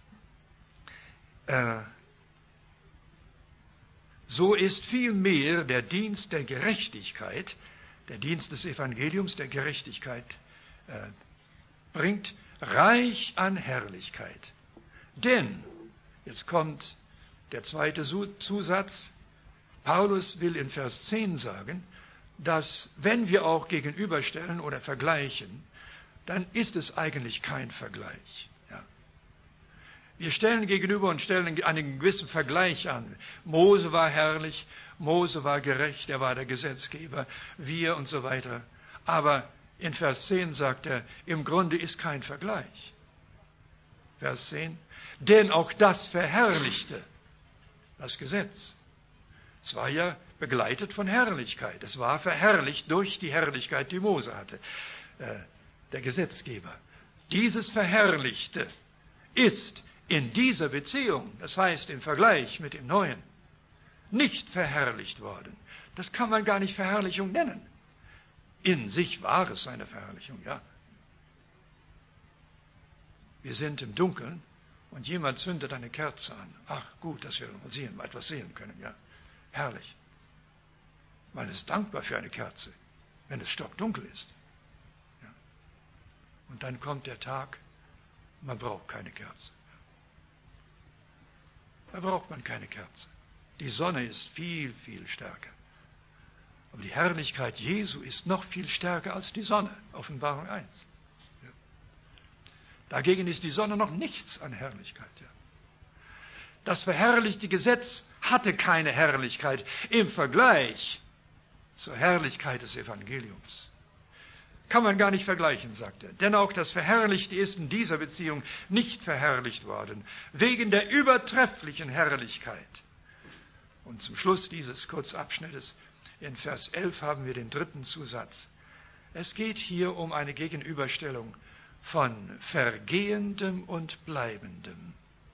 so ist vielmehr der Dienst der Gerechtigkeit, der Dienst des Evangeliums der Gerechtigkeit, bringt reich an Herrlichkeit. Denn, jetzt kommt der zweite Zusatz, Paulus will in Vers 10 sagen, dass wenn wir auch gegenüberstellen oder vergleichen, dann ist es eigentlich kein Vergleich. Ja. Wir stellen gegenüber und stellen einen gewissen Vergleich an. Mose war herrlich, Mose war gerecht, er war der Gesetzgeber, wir und so weiter. Aber in Vers 10 sagt er, im Grunde ist kein Vergleich. Vers 10, denn auch das verherrlichte das Gesetz. Es war ja begleitet von Herrlichkeit. Es war verherrlicht durch die Herrlichkeit, die Mose hatte, der Gesetzgeber. Dieses Verherrlichte ist in dieser Beziehung, das heißt im Vergleich mit dem Neuen, nicht verherrlicht worden. Das kann man gar nicht Verherrlichung nennen. In sich war es eine Verherrlichung, ja. Wir sind im Dunkeln und jemand zündet eine Kerze an. Ach, gut, dass wir etwas sehen können, ja. Herrlich. Man ist dankbar für eine Kerze, wenn es stockdunkel ist. Ja. Und dann kommt der Tag, man braucht keine Kerze. Da braucht man keine Kerze. Die Sonne ist viel, viel stärker. Aber die Herrlichkeit Jesu ist noch viel stärker als die Sonne. Offenbarung 1. Ja. Dagegen ist die Sonne noch nichts an Herrlichkeit. Ja. Das verherrlichte Gesetz hatte keine Herrlichkeit im Vergleich zur Herrlichkeit des Evangeliums. Kann man gar nicht vergleichen, sagt er. Denn auch das Verherrlichte ist in dieser Beziehung nicht verherrlicht worden, wegen der übertrefflichen Herrlichkeit. Und zum Schluss dieses Kurzabschnittes, in Vers 11 haben wir den dritten Zusatz. Es geht hier um eine Gegenüberstellung von Vergehendem und Bleibendem,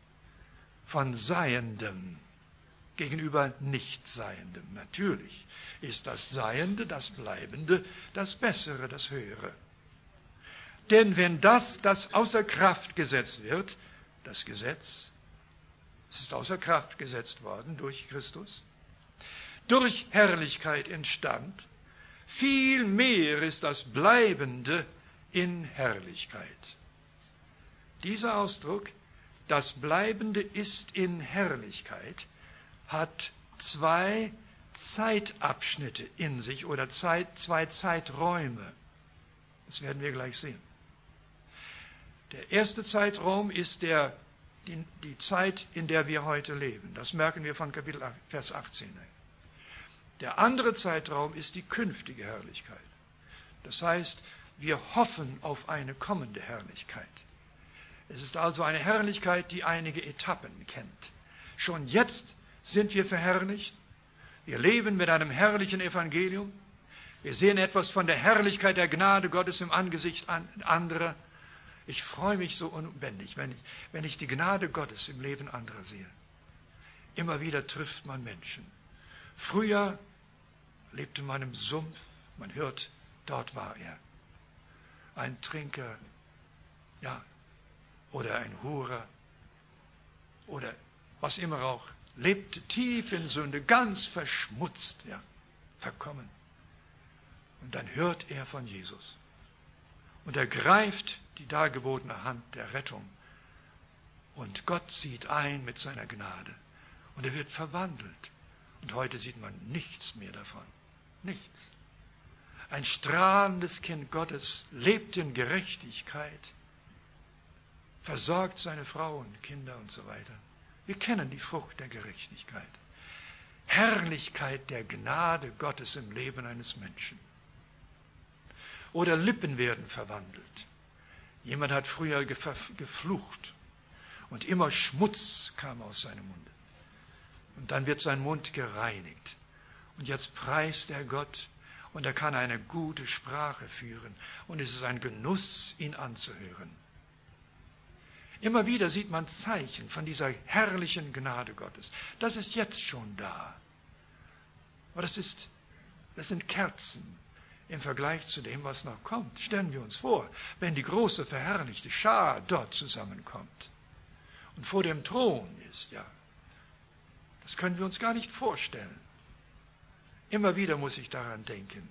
von Seiendem gegenüber Nichtseiendem. Natürlich ist das Seiende, das Bleibende, das Bessere, das Höhere. Denn wenn das außer Kraft gesetzt wird, das Gesetz, es ist außer Kraft gesetzt worden durch Christus, durch Herrlichkeit entstand, viel mehr ist das Bleibende in Herrlichkeit. Dieser Ausdruck, das Bleibende ist in Herrlichkeit, hat zwei Zeitabschnitte in sich oder zwei Zeiträume. Das werden wir gleich sehen. Der erste Zeitraum ist die Zeit, in der wir heute leben. Das merken wir von Kapitel 8, Vers 18. Der andere Zeitraum ist die künftige Herrlichkeit. Das heißt, wir hoffen auf eine kommende Herrlichkeit. Es ist also eine Herrlichkeit, die einige Etappen kennt. Schon jetzt sind wir verherrlicht. Wir leben mit einem herrlichen Evangelium. Wir sehen etwas von der Herrlichkeit der Gnade Gottes im Angesicht anderer. Ich freue mich so unbändig, wenn ich die Gnade Gottes im Leben anderer sehe. Immer wieder trifft man Menschen. Früher lebte man im Sumpf. Man hört, dort war er. Ein Trinker, ja, oder ein Hurer, oder was immer auch. Lebte tief in Sünde, ganz verschmutzt, ja, verkommen. Und dann hört er von Jesus. Und er greift die dargebotene Hand der Rettung. Und Gott zieht ein mit seiner Gnade. Und er wird verwandelt. Und heute sieht man nichts mehr davon. Nichts. Ein strahlendes Kind Gottes lebt in Gerechtigkeit, versorgt seine Frau und Kinder und so weiter. Wir kennen die Frucht der Gerechtigkeit. Herrlichkeit der Gnade Gottes im Leben eines Menschen. Oder Lippen werden verwandelt. Jemand hat früher geflucht und immer Schmutz kam aus seinem Munde. Und dann wird sein Mund gereinigt. Und jetzt preist er Gott und er kann eine gute Sprache führen. Und es ist ein Genuss, ihn anzuhören. Immer wieder sieht man Zeichen von dieser herrlichen Gnade Gottes. Das ist jetzt schon da. Aber das sind Kerzen im Vergleich zu dem, was noch kommt. Stellen wir uns vor, wenn die große verherrlichte Schar dort zusammenkommt und vor dem Thron ist, ja. Das können wir uns gar nicht vorstellen. Immer wieder muss ich daran denken.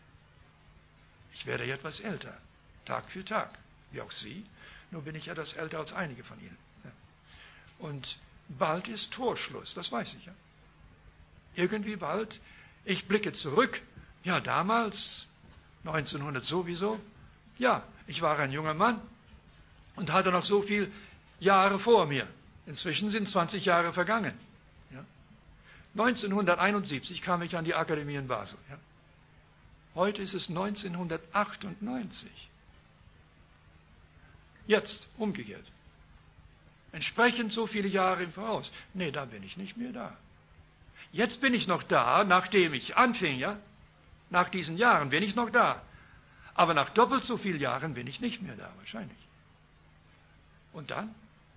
Ich werde etwas älter, Tag für Tag, wie auch Sie. Nur bin ich etwas älter als einige von Ihnen. Und bald ist Torschluss, das weiß ich ja. Irgendwie bald. Ich blicke zurück. Ja, damals, 1900 sowieso. Ja, ich war ein junger Mann und hatte noch so viele Jahre vor mir. Inzwischen sind 20 Jahre vergangen. Ja. 1971 kam ich an die Akademie in Basel. Ja. Heute ist es 1998. Jetzt umgekehrt. Entsprechend so viele Jahre im Voraus. Nee, da bin ich nicht mehr da. Jetzt bin ich noch da, nachdem ich anfing, ja. Nach diesen Jahren bin ich noch da. Aber nach doppelt so vielen Jahren bin ich nicht mehr da, wahrscheinlich. Und dann?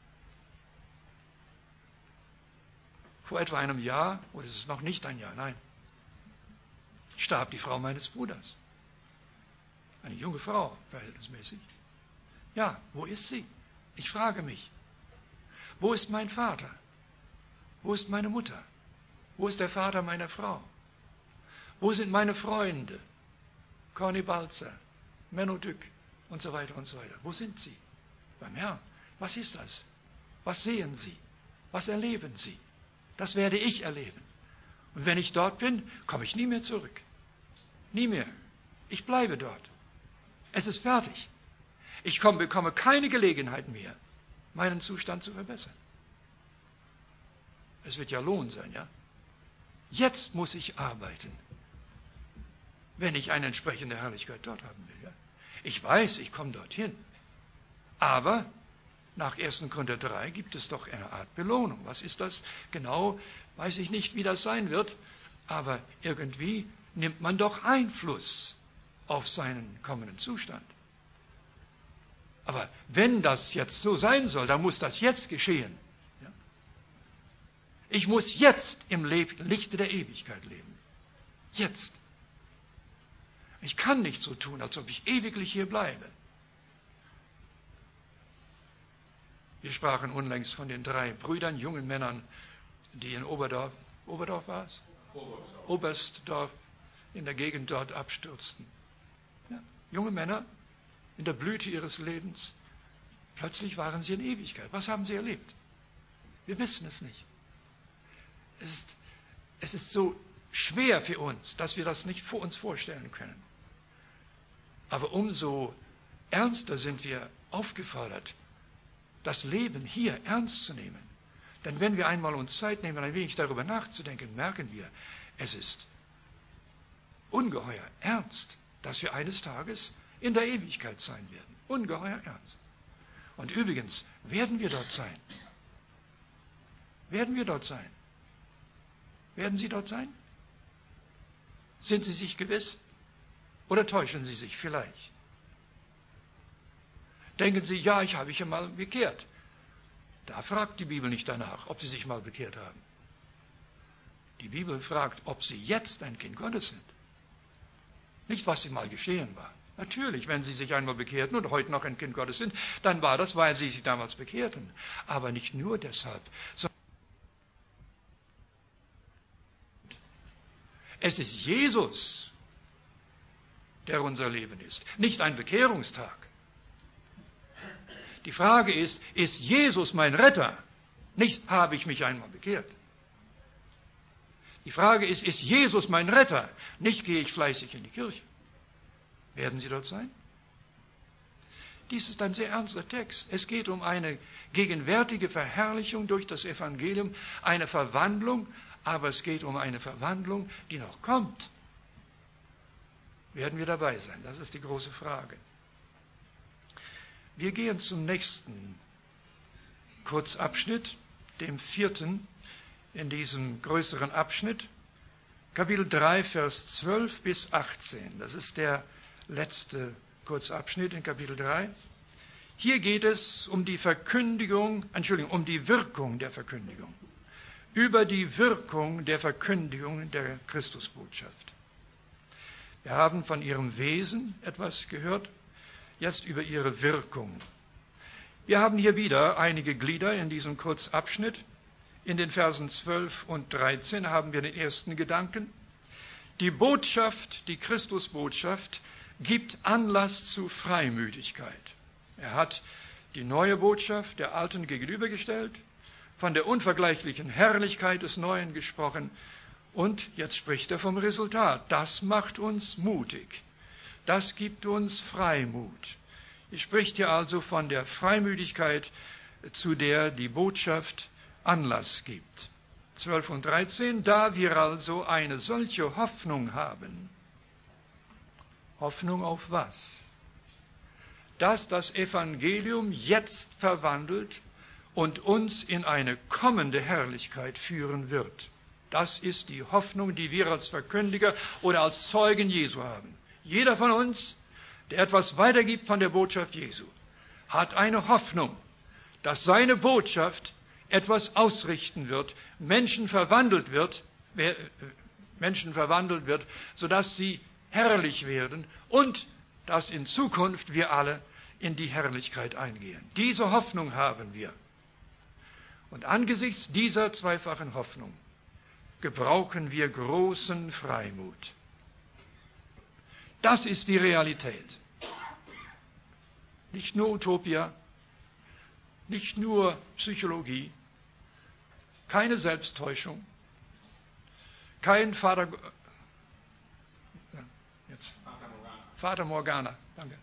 Vor etwa einem Jahr, oder es ist noch nicht ein Jahr, nein, starb die Frau meines Bruders. Eine junge Frau, verhältnismäßig. Ja, wo ist sie? Ich frage mich. Wo ist mein Vater? Wo ist meine Mutter? Wo ist der Vater meiner Frau? Wo sind meine Freunde? Corny Balzer, Menno Dück und so weiter und so weiter. Wo sind sie? Beim Herrn. Was ist das? Was sehen sie? Was erleben sie? Das werde ich erleben. Und wenn ich dort bin, komme ich nie mehr zurück. Nie mehr. Ich bleibe dort. Es ist fertig. Ich bekomme keine Gelegenheit mehr, meinen Zustand zu verbessern. Es wird ja Lohn sein, ja? Jetzt muss ich arbeiten, wenn ich eine entsprechende Herrlichkeit dort haben will. Ja? Ich weiß, ich komme dorthin. Aber nach 1. Korinther 3 gibt es doch eine Art Belohnung. Was ist das genau? Weiß ich nicht, wie das sein wird. Aber irgendwie nimmt man doch Einfluss auf seinen kommenden Zustand. Aber wenn das jetzt so sein soll, dann muss das jetzt geschehen. Ja? Ich muss jetzt im Lichte der Ewigkeit leben. Jetzt. Ich kann nicht so tun, als ob ich ewiglich hier bleibe. Wir sprachen unlängst von den 3 Brüdern, jungen Männern, die in Oberdorf war es? Oberstdorf, in der Gegend dort abstürzten. Ja, junge Männer in der Blüte ihres Lebens. Plötzlich waren sie in Ewigkeit. Was haben sie erlebt? Wir wissen es nicht. Es ist so schwer für uns, dass wir das nicht vor uns vorstellen können. Aber umso ernster sind wir aufgefordert, das Leben hier ernst zu nehmen. Denn wenn wir einmal uns Zeit nehmen, ein wenig darüber nachzudenken, merken wir, es ist ungeheuer ernst, dass wir eines Tages in der Ewigkeit sein werden. Ungeheuer ernst. Und übrigens, werden wir dort sein? Werden wir dort sein? Werden Sie dort sein? Sind Sie sich gewiss? Oder täuschen Sie sich vielleicht? Denken Sie, ja, ich habe mich ja mal bekehrt. Da fragt die Bibel nicht danach, ob Sie sich mal bekehrt haben. Die Bibel fragt, ob Sie jetzt ein Kind Gottes sind. Nicht, was mal geschehen war. Natürlich, wenn Sie sich einmal bekehrten und heute noch ein Kind Gottes sind, dann war das, weil Sie sich damals bekehrten. Aber nicht nur deshalb. Es ist Jesus, der unser Leben ist, nicht ein Bekehrungstag. Die Frage ist Jesus mein Retter? Nicht, habe ich mich einmal bekehrt. Die Frage ist Jesus mein Retter? Nicht, gehe ich fleißig in die Kirche. Werden Sie dort sein? Dies ist ein sehr ernster Text. Es geht um eine gegenwärtige Verherrlichung durch das Evangelium, eine Verwandlung, aber es geht um eine Verwandlung, die noch kommt. Werden wir dabei sein? Das ist die große Frage. Wir gehen zum nächsten Kurzabschnitt, dem 4. in diesem größeren Abschnitt, Kapitel 3, Vers 12 bis 18. Das ist der letzte Kurzabschnitt in Kapitel 3. Hier geht es um die um die Wirkung der Verkündigung. Über die Wirkung der Verkündigung der Christusbotschaft. Wir haben von ihrem Wesen etwas gehört, jetzt über ihre Wirkung. Wir haben hier wieder einige Glieder in diesem Kurzabschnitt. In den Versen 12 und 13 haben wir den ersten Gedanken. Die Botschaft, die Christusbotschaft, gibt Anlass zu Freimütigkeit. Er hat die neue Botschaft der alten gegenübergestellt, von der unvergleichlichen Herrlichkeit des Neuen gesprochen und jetzt spricht er vom Resultat. Das macht uns mutig. Das gibt uns Freimut. Er spricht hier also von der Freimütigkeit, zu der die Botschaft Anlass gibt. 12 und 13, da wir also eine solche Hoffnung haben. Hoffnung auf was? Dass das Evangelium jetzt verwandelt und uns in eine kommende Herrlichkeit führen wird. Das ist die Hoffnung, die wir als Verkündiger oder als Zeugen Jesu haben. Jeder von uns, der etwas weitergibt von der Botschaft Jesu, hat eine Hoffnung, dass seine Botschaft etwas ausrichten wird, Menschen verwandelt wird, sodass sie herrlich werden und dass in Zukunft wir alle in die Herrlichkeit eingehen. Diese Hoffnung haben wir. Und angesichts dieser zweifachen Hoffnung gebrauchen wir großen Freimut. Das ist die Realität. Nicht nur Utopia, nicht nur Psychologie, keine Selbsttäuschung, kein Fata Morgana, danke.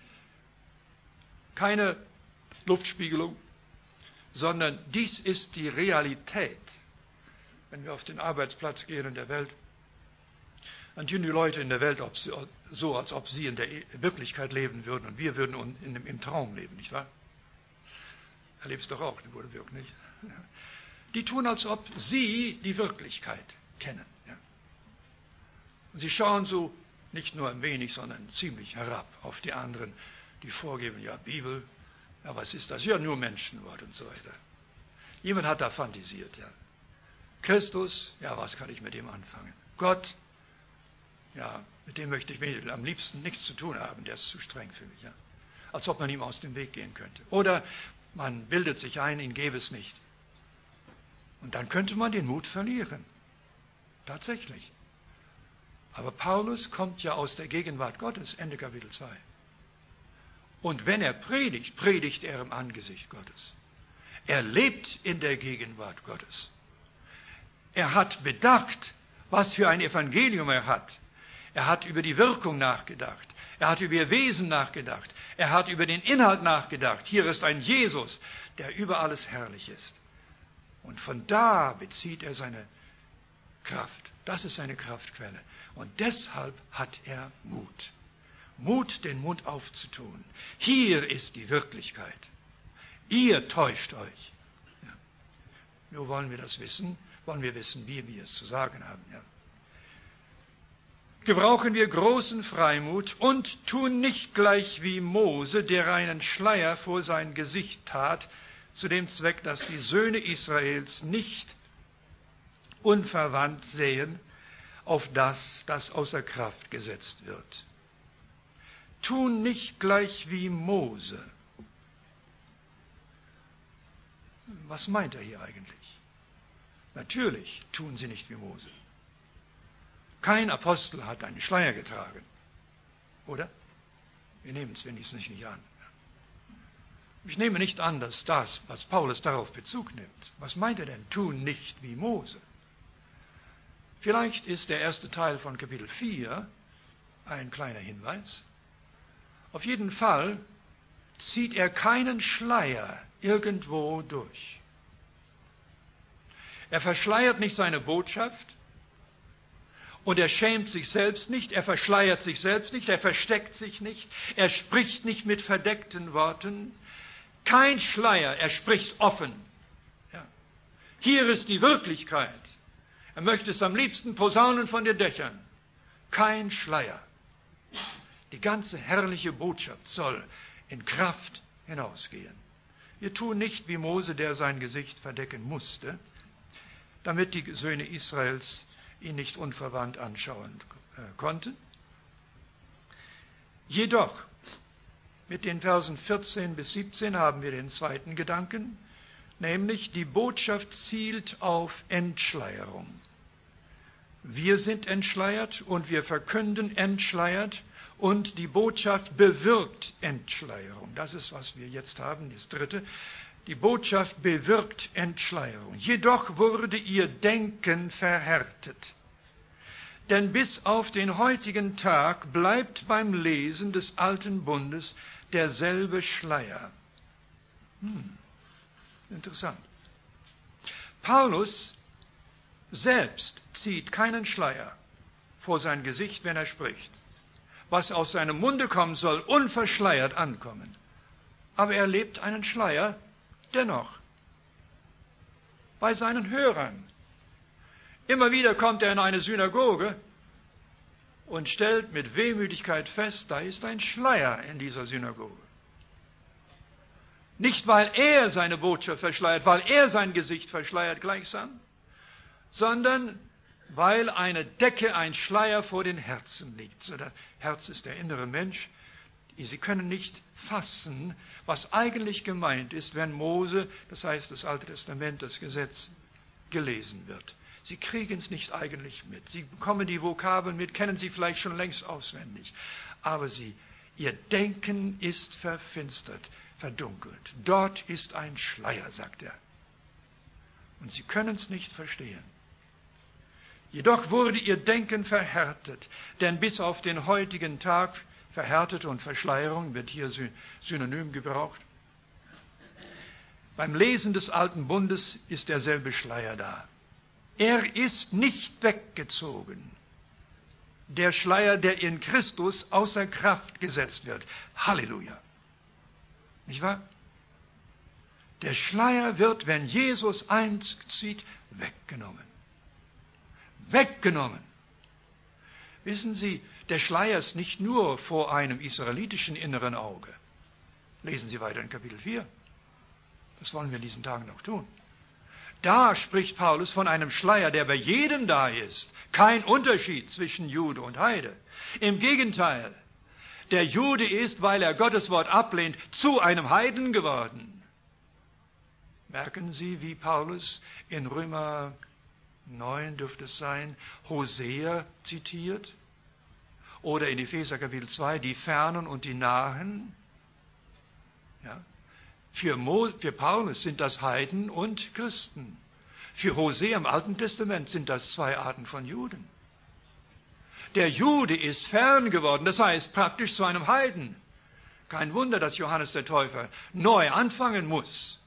Keine Luftspiegelung, sondern dies ist die Realität. Wenn wir auf den Arbeitsplatz gehen in der Welt, dann tun die Leute in der Welt so, als ob sie in der Wirklichkeit leben würden und wir würden im Traum leben, nicht wahr? Erlebst doch auch, oder wirklich? Die tun, als ob sie die Wirklichkeit kennen. Ja? Und sie schauen so nicht nur ein wenig, sondern ziemlich herab auf die anderen, die vorgeben, ja, Bibel, ja, was ist das? Ja, nur Menschenwort und so weiter. Jemand hat da fantasiert, ja. Christus, ja, was kann ich mit dem anfangen? Gott, ja, mit dem möchte ich am liebsten nichts zu tun haben, der ist zu streng für mich, ja. Als ob man ihm aus dem Weg gehen könnte. Oder man bildet sich ein, ihn gäbe es nicht. Und dann könnte man den Mut verlieren. Tatsächlich. Aber Paulus kommt ja aus der Gegenwart Gottes, Ende Kapitel 2. Und wenn er predigt, predigt er im Angesicht Gottes. Er lebt in der Gegenwart Gottes. Er hat bedacht, was für ein Evangelium er hat. Er hat über die Wirkung nachgedacht. Er hat über ihr Wesen nachgedacht. Er hat über den Inhalt nachgedacht. Hier ist ein Jesus, der über alles herrlich ist. Und von da bezieht er seine Kraft. Das ist seine Kraftquelle. Und deshalb hat er Mut. Mut, den Mund aufzutun. Hier ist die Wirklichkeit. Ihr täuscht euch. Ja. Nur wollen wir das wissen, wollen wir wissen, wie wir es zu sagen haben. Ja. Gebrauchen wir großen Freimut und tun nicht gleich wie Mose, der einen Schleier vor sein Gesicht tat, zu dem Zweck, dass die Söhne Israels nicht unverwandt sehen auf das außer Kraft gesetzt wird. Tun nicht gleich wie Mose. Was meint er hier eigentlich? Natürlich tun sie nicht wie Mose. Kein Apostel hat einen Schleier getragen. Oder? Wir nehmen es wenigstens nicht an. Ich nehme nicht an, dass das, was Paulus darauf Bezug nimmt. Was meint er denn? Tun nicht wie Mose. Vielleicht ist der erste Teil von Kapitel 4 ein kleiner Hinweis. Auf jeden Fall zieht er keinen Schleier irgendwo durch. Er verschleiert nicht seine Botschaft und er schämt sich selbst nicht, er verschleiert sich selbst nicht, er versteckt sich nicht, er spricht nicht mit verdeckten Worten. Kein Schleier, er spricht offen. Ja. Hier ist die Wirklichkeit. Er möchte es am liebsten posaunen von den Dächern. Kein Schleier. Die ganze herrliche Botschaft soll in Kraft hinausgehen. Wir tun nicht wie Mose, der sein Gesicht verdecken musste, damit die Söhne Israels ihn nicht unverwandt anschauen konnten. Jedoch, mit den Versen 14 bis 17 haben wir den zweiten Gedanken, nämlich die Botschaft zielt auf Entschleierung. Wir sind entschleiert und wir verkünden entschleiert und die Botschaft bewirkt Entschleierung. Das ist, was wir jetzt haben, das dritte. Die Botschaft bewirkt Entschleierung. Jedoch wurde ihr Denken verhärtet. Denn bis auf den heutigen Tag bleibt beim Lesen des Alten Bundes derselbe Schleier. Interessant. Paulus selbst zieht keinen Schleier vor sein Gesicht, wenn er spricht. Was aus seinem Munde kommen soll, unverschleiert ankommen. Aber er lebt einen Schleier dennoch bei seinen Hörern. Immer wieder kommt er in eine Synagoge und stellt mit Wehmütigkeit fest, da ist ein Schleier in dieser Synagoge. Nicht, weil er seine Botschaft verschleiert, weil er sein Gesicht verschleiert gleichsam, sondern weil eine Decke, ein Schleier vor den Herzen liegt. So, das Herz ist der innere Mensch. Sie können nicht fassen, was eigentlich gemeint ist, wenn Mose, das heißt das Alte Testament, das Gesetz, gelesen wird. Sie kriegen es nicht eigentlich mit. Sie bekommen die Vokabeln mit, kennen sie vielleicht schon längst auswendig. Aber ihr Denken ist verfinstert, verdunkelt. Dort ist ein Schleier, sagt er. und sie können es nicht verstehen. Jedoch wurde ihr Denken verhärtet, denn bis auf den heutigen Tag, verhärtete und Verschleierung wird hier synonym gebraucht, beim Lesen des Alten Bundes ist derselbe Schleier da. Er ist nicht weggezogen. Der Schleier, der in Christus außer Kraft gesetzt wird. Halleluja. Nicht wahr? Der Schleier wird, wenn Jesus einzieht, weggenommen. Weggenommen. Wissen Sie, der Schleier ist nicht nur vor einem israelitischen inneren Auge. Lesen Sie weiter in Kapitel 4. Das wollen wir in diesen Tagen noch tun. Da spricht Paulus von einem Schleier, der bei jedem da ist. Kein Unterschied zwischen Jude und Heide. Im Gegenteil, der Jude ist, weil er Gottes Wort ablehnt, zu einem Heiden geworden. Merken Sie, wie Paulus in Römer 9 dürfte es sein, Hosea zitiert? Oder in Epheser Kapitel 2, die Fernen und die Nahen? Ja. Für Paulus sind das Heiden und Christen. Für Hosea im Alten Testament sind das zwei Arten von Juden. Der Jude ist fern geworden, das heißt praktisch zu einem Heiden. Kein Wunder, dass Johannes der Täufer neu anfangen muss.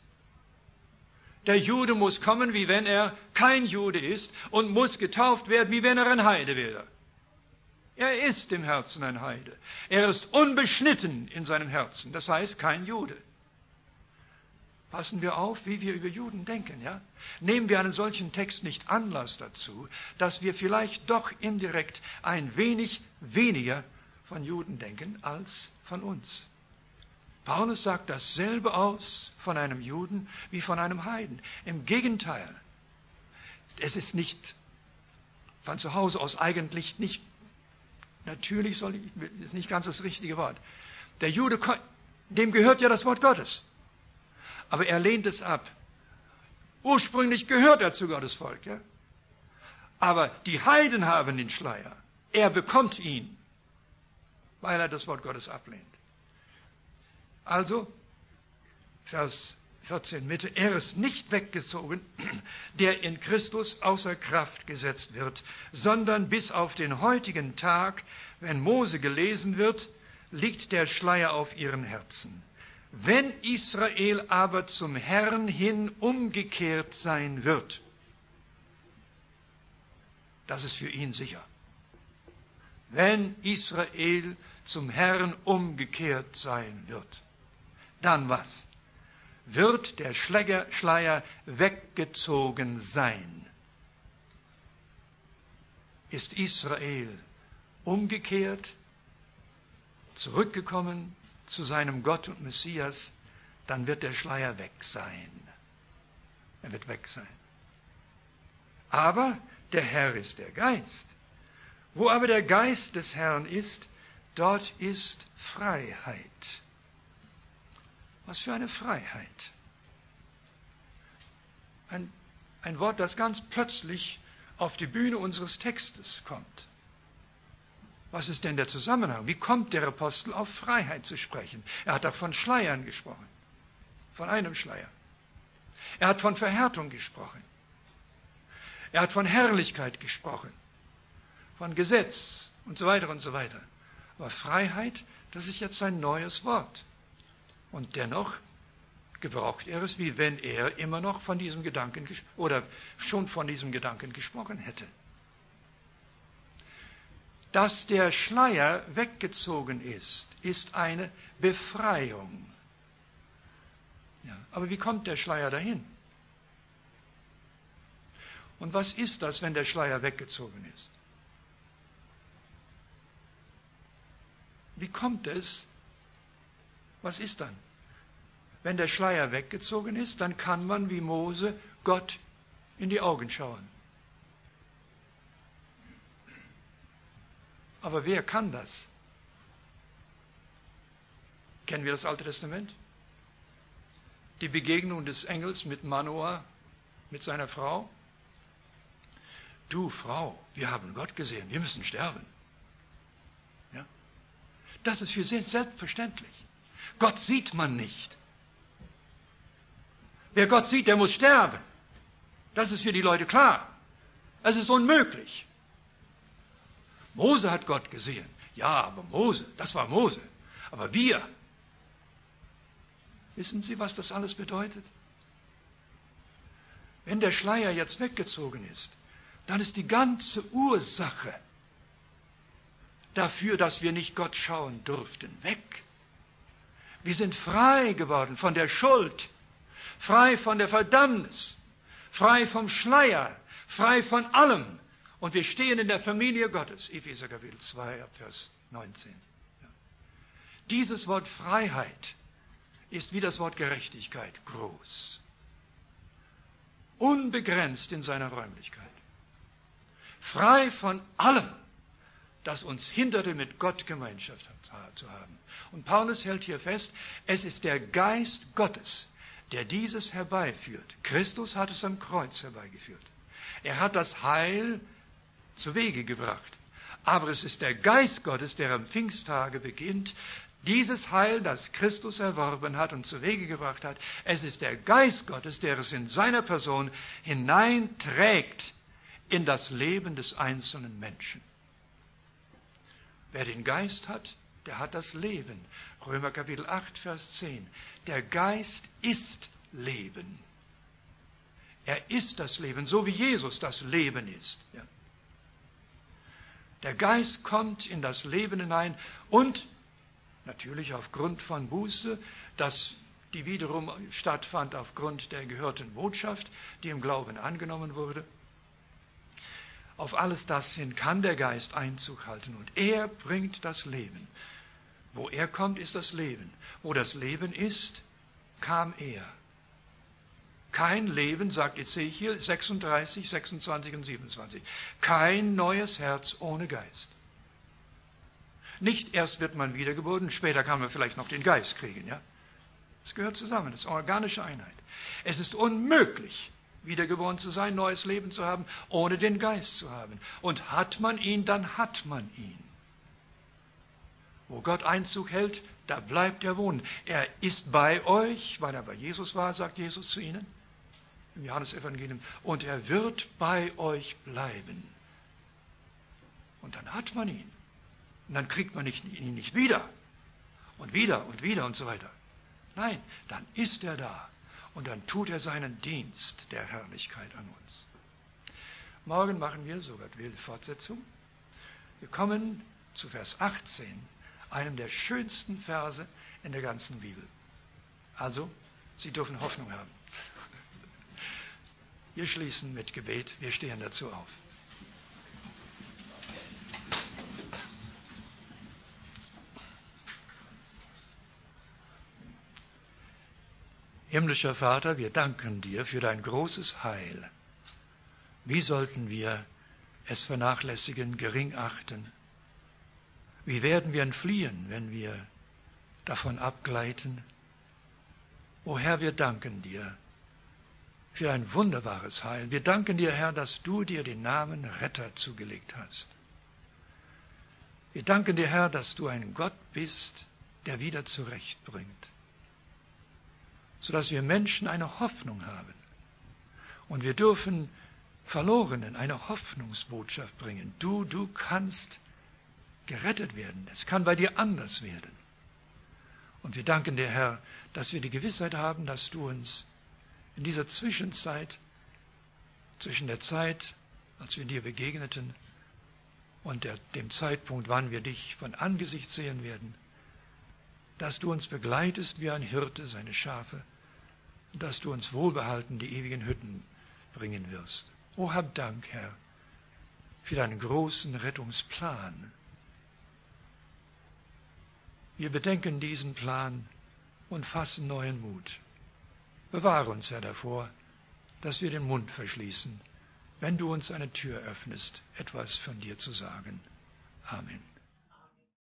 Der Jude muss kommen, wie wenn er kein Jude ist, und muss getauft werden, wie wenn er ein Heide wäre. Er ist im Herzen ein Heide. Er ist unbeschnitten in seinem Herzen, das heißt kein Jude. Passen wir auf, wie wir über Juden denken, ja? Nehmen wir einen solchen Text nicht Anlass dazu, dass wir vielleicht doch indirekt ein wenig weniger von Juden denken als von uns. Paulus sagt dasselbe aus von einem Juden wie von einem Heiden. Im Gegenteil, es ist nicht von zu Hause aus eigentlich nicht, natürlich ist nicht ganz das richtige Wort. Der Jude, dem gehört ja das Wort Gottes. Aber er lehnt es ab. Ursprünglich gehört er zu Gottes Volk, ja? Aber die Heiden haben den Schleier. Er bekommt ihn, weil er das Wort Gottes ablehnt. Also, Vers 14 Mitte, er ist nicht weggezogen, der in Christus außer Kraft gesetzt wird, sondern bis auf den heutigen Tag, wenn Mose gelesen wird, liegt der Schleier auf ihren Herzen. Wenn Israel aber zum Herrn hin umgekehrt sein wird, das ist für ihn sicher. Wenn Israel zum Herrn umgekehrt sein wird, dann was? Wird der Schleier weggezogen sein? Ist Israel umgekehrt, zurückgekommen zu seinem Gott und Messias, dann wird der Schleier weg sein. Er wird weg sein. Aber der Herr ist der Geist. Wo aber der Geist des Herrn ist, dort ist Freiheit. Was für eine Freiheit. Ein Wort, das ganz plötzlich auf die Bühne unseres Textes kommt. Was ist denn der Zusammenhang? Wie kommt der Apostel auf Freiheit zu sprechen? Er hat doch von Schleiern gesprochen. Von einem Schleier. Er hat von Verhärtung gesprochen. Er hat von Herrlichkeit gesprochen. Von Gesetz und so weiter und so weiter. Aber Freiheit, das ist jetzt ein neues Wort. Und dennoch gebraucht er es, wie wenn er immer noch von diesem Gedanken oder schon von diesem Gedanken gesprochen hätte. Dass der Schleier weggezogen ist eine Befreiung. Ja, aber wie kommt der Schleier dahin? Und was ist das, wenn der Schleier weggezogen ist? Wie kommt es? Was ist dann? Wenn der Schleier weggezogen ist, dann kann man wie Mose Gott in die Augen schauen. Aber wer kann das? Kennen wir das Alte Testament? Die Begegnung des Engels mit Manoah, mit seiner Frau. Du Frau, wir haben Gott gesehen, wir müssen sterben. Ja? Das ist für sie selbstverständlich. Gott sieht man nicht. Wer Gott sieht, der muss sterben. Das ist für die Leute klar. Es ist unmöglich. Mose hat Gott gesehen. Ja, aber Mose, das war Mose. Aber wir, wissen Sie, was das alles bedeutet? Wenn der Schleier jetzt weggezogen ist, dann ist die ganze Ursache dafür, dass wir nicht Gott schauen durften, weg. Wir sind frei geworden von der Schuld, frei von der Verdammnis, frei vom Schleier, frei von allem. Und wir stehen in der Familie Gottes. Epheser Kapitel 2, Vers 19. Ja. Dieses Wort Freiheit ist wie das Wort Gerechtigkeit groß. Unbegrenzt in seiner Räumlichkeit. Frei von allem, das uns hinderte, mit Gott Gemeinschaft zu haben. Und Paulus hält hier fest, es ist der Geist Gottes, der dieses herbeiführt. Christus hat es am Kreuz herbeigeführt. Er hat das Heil zu Wege gebracht. Aber es ist der Geist Gottes, der am Pfingsttage beginnt, dieses Heil, das Christus erworben hat und zu Wege gebracht hat, es ist der Geist Gottes, der es in seiner Person hineinträgt in das Leben des einzelnen Menschen. Wer den Geist hat, der hat das Leben. Römer Kapitel 8, Vers 10. Der Geist ist Leben. Er ist das Leben, so wie Jesus das Leben ist. Ja. Der Geist kommt in das Leben hinein und natürlich aufgrund von Buße, die wiederum stattfand aufgrund der gehörten Botschaft, die im Glauben angenommen wurde. Auf alles das hin kann der Geist Einzug halten und er bringt das Leben. Wo er kommt, ist das Leben. Wo das Leben ist, kam er. Kein Leben, sagt Ezechiel 36, 26 und 27. Kein neues Herz ohne Geist. Nicht erst wird man wiedergeboren, später kann man vielleicht noch den Geist kriegen. Ja? Das gehört zusammen, das ist eine organische Einheit. Es ist unmöglich, wiedergeboren zu sein, neues Leben zu haben, ohne den Geist zu haben. Und hat man ihn, dann hat man ihn. Wo Gott Einzug hält, da bleibt er wohnen. Er ist bei euch, weil er bei Jesus war, sagt Jesus zu ihnen im Johannesevangelium. Und er wird bei euch bleiben. Und dann hat man ihn. Und dann kriegt man ihn nicht wieder. Und wieder und wieder und so weiter. Nein, dann ist er da. Und dann tut er seinen Dienst der Herrlichkeit an uns. Morgen machen wir, so Gott will, Fortsetzung. Wir kommen zu Vers 18, einem der schönsten Verse in der ganzen Bibel. Also, Sie dürfen Hoffnung haben. Wir schließen mit Gebet, wir stehen dazu auf. Himmlischer Vater, wir danken dir für dein großes Heil. Wie sollten wir es vernachlässigen, gering achten? Wie werden wir entfliehen, wenn wir davon abgleiten? O Herr, wir danken dir für ein wunderbares Heil. Wir danken dir, Herr, dass du dir den Namen Retter zugelegt hast. Wir danken dir, Herr, dass du ein Gott bist, der wieder zurechtbringt, sodass wir Menschen eine Hoffnung haben. Und wir dürfen Verlorenen eine Hoffnungsbotschaft bringen. Du kannst gerettet werden. Es kann bei dir anders werden. Und wir danken dir, Herr, dass wir die Gewissheit haben, dass du uns in dieser Zwischenzeit, zwischen der Zeit, als wir dir begegneten, und dem Zeitpunkt, wann wir dich von Angesicht sehen werden, dass du uns begleitest wie ein Hirte seine Schafe, und dass du uns wohlbehalten die ewigen Hütten bringen wirst. O, hab Dank, Herr, für deinen großen Rettungsplan. Wir bedenken diesen Plan und fassen neuen Mut. Bewahre uns, Herr, davor, dass wir den Mund verschließen, wenn du uns eine Tür öffnest, etwas von dir zu sagen. Amen.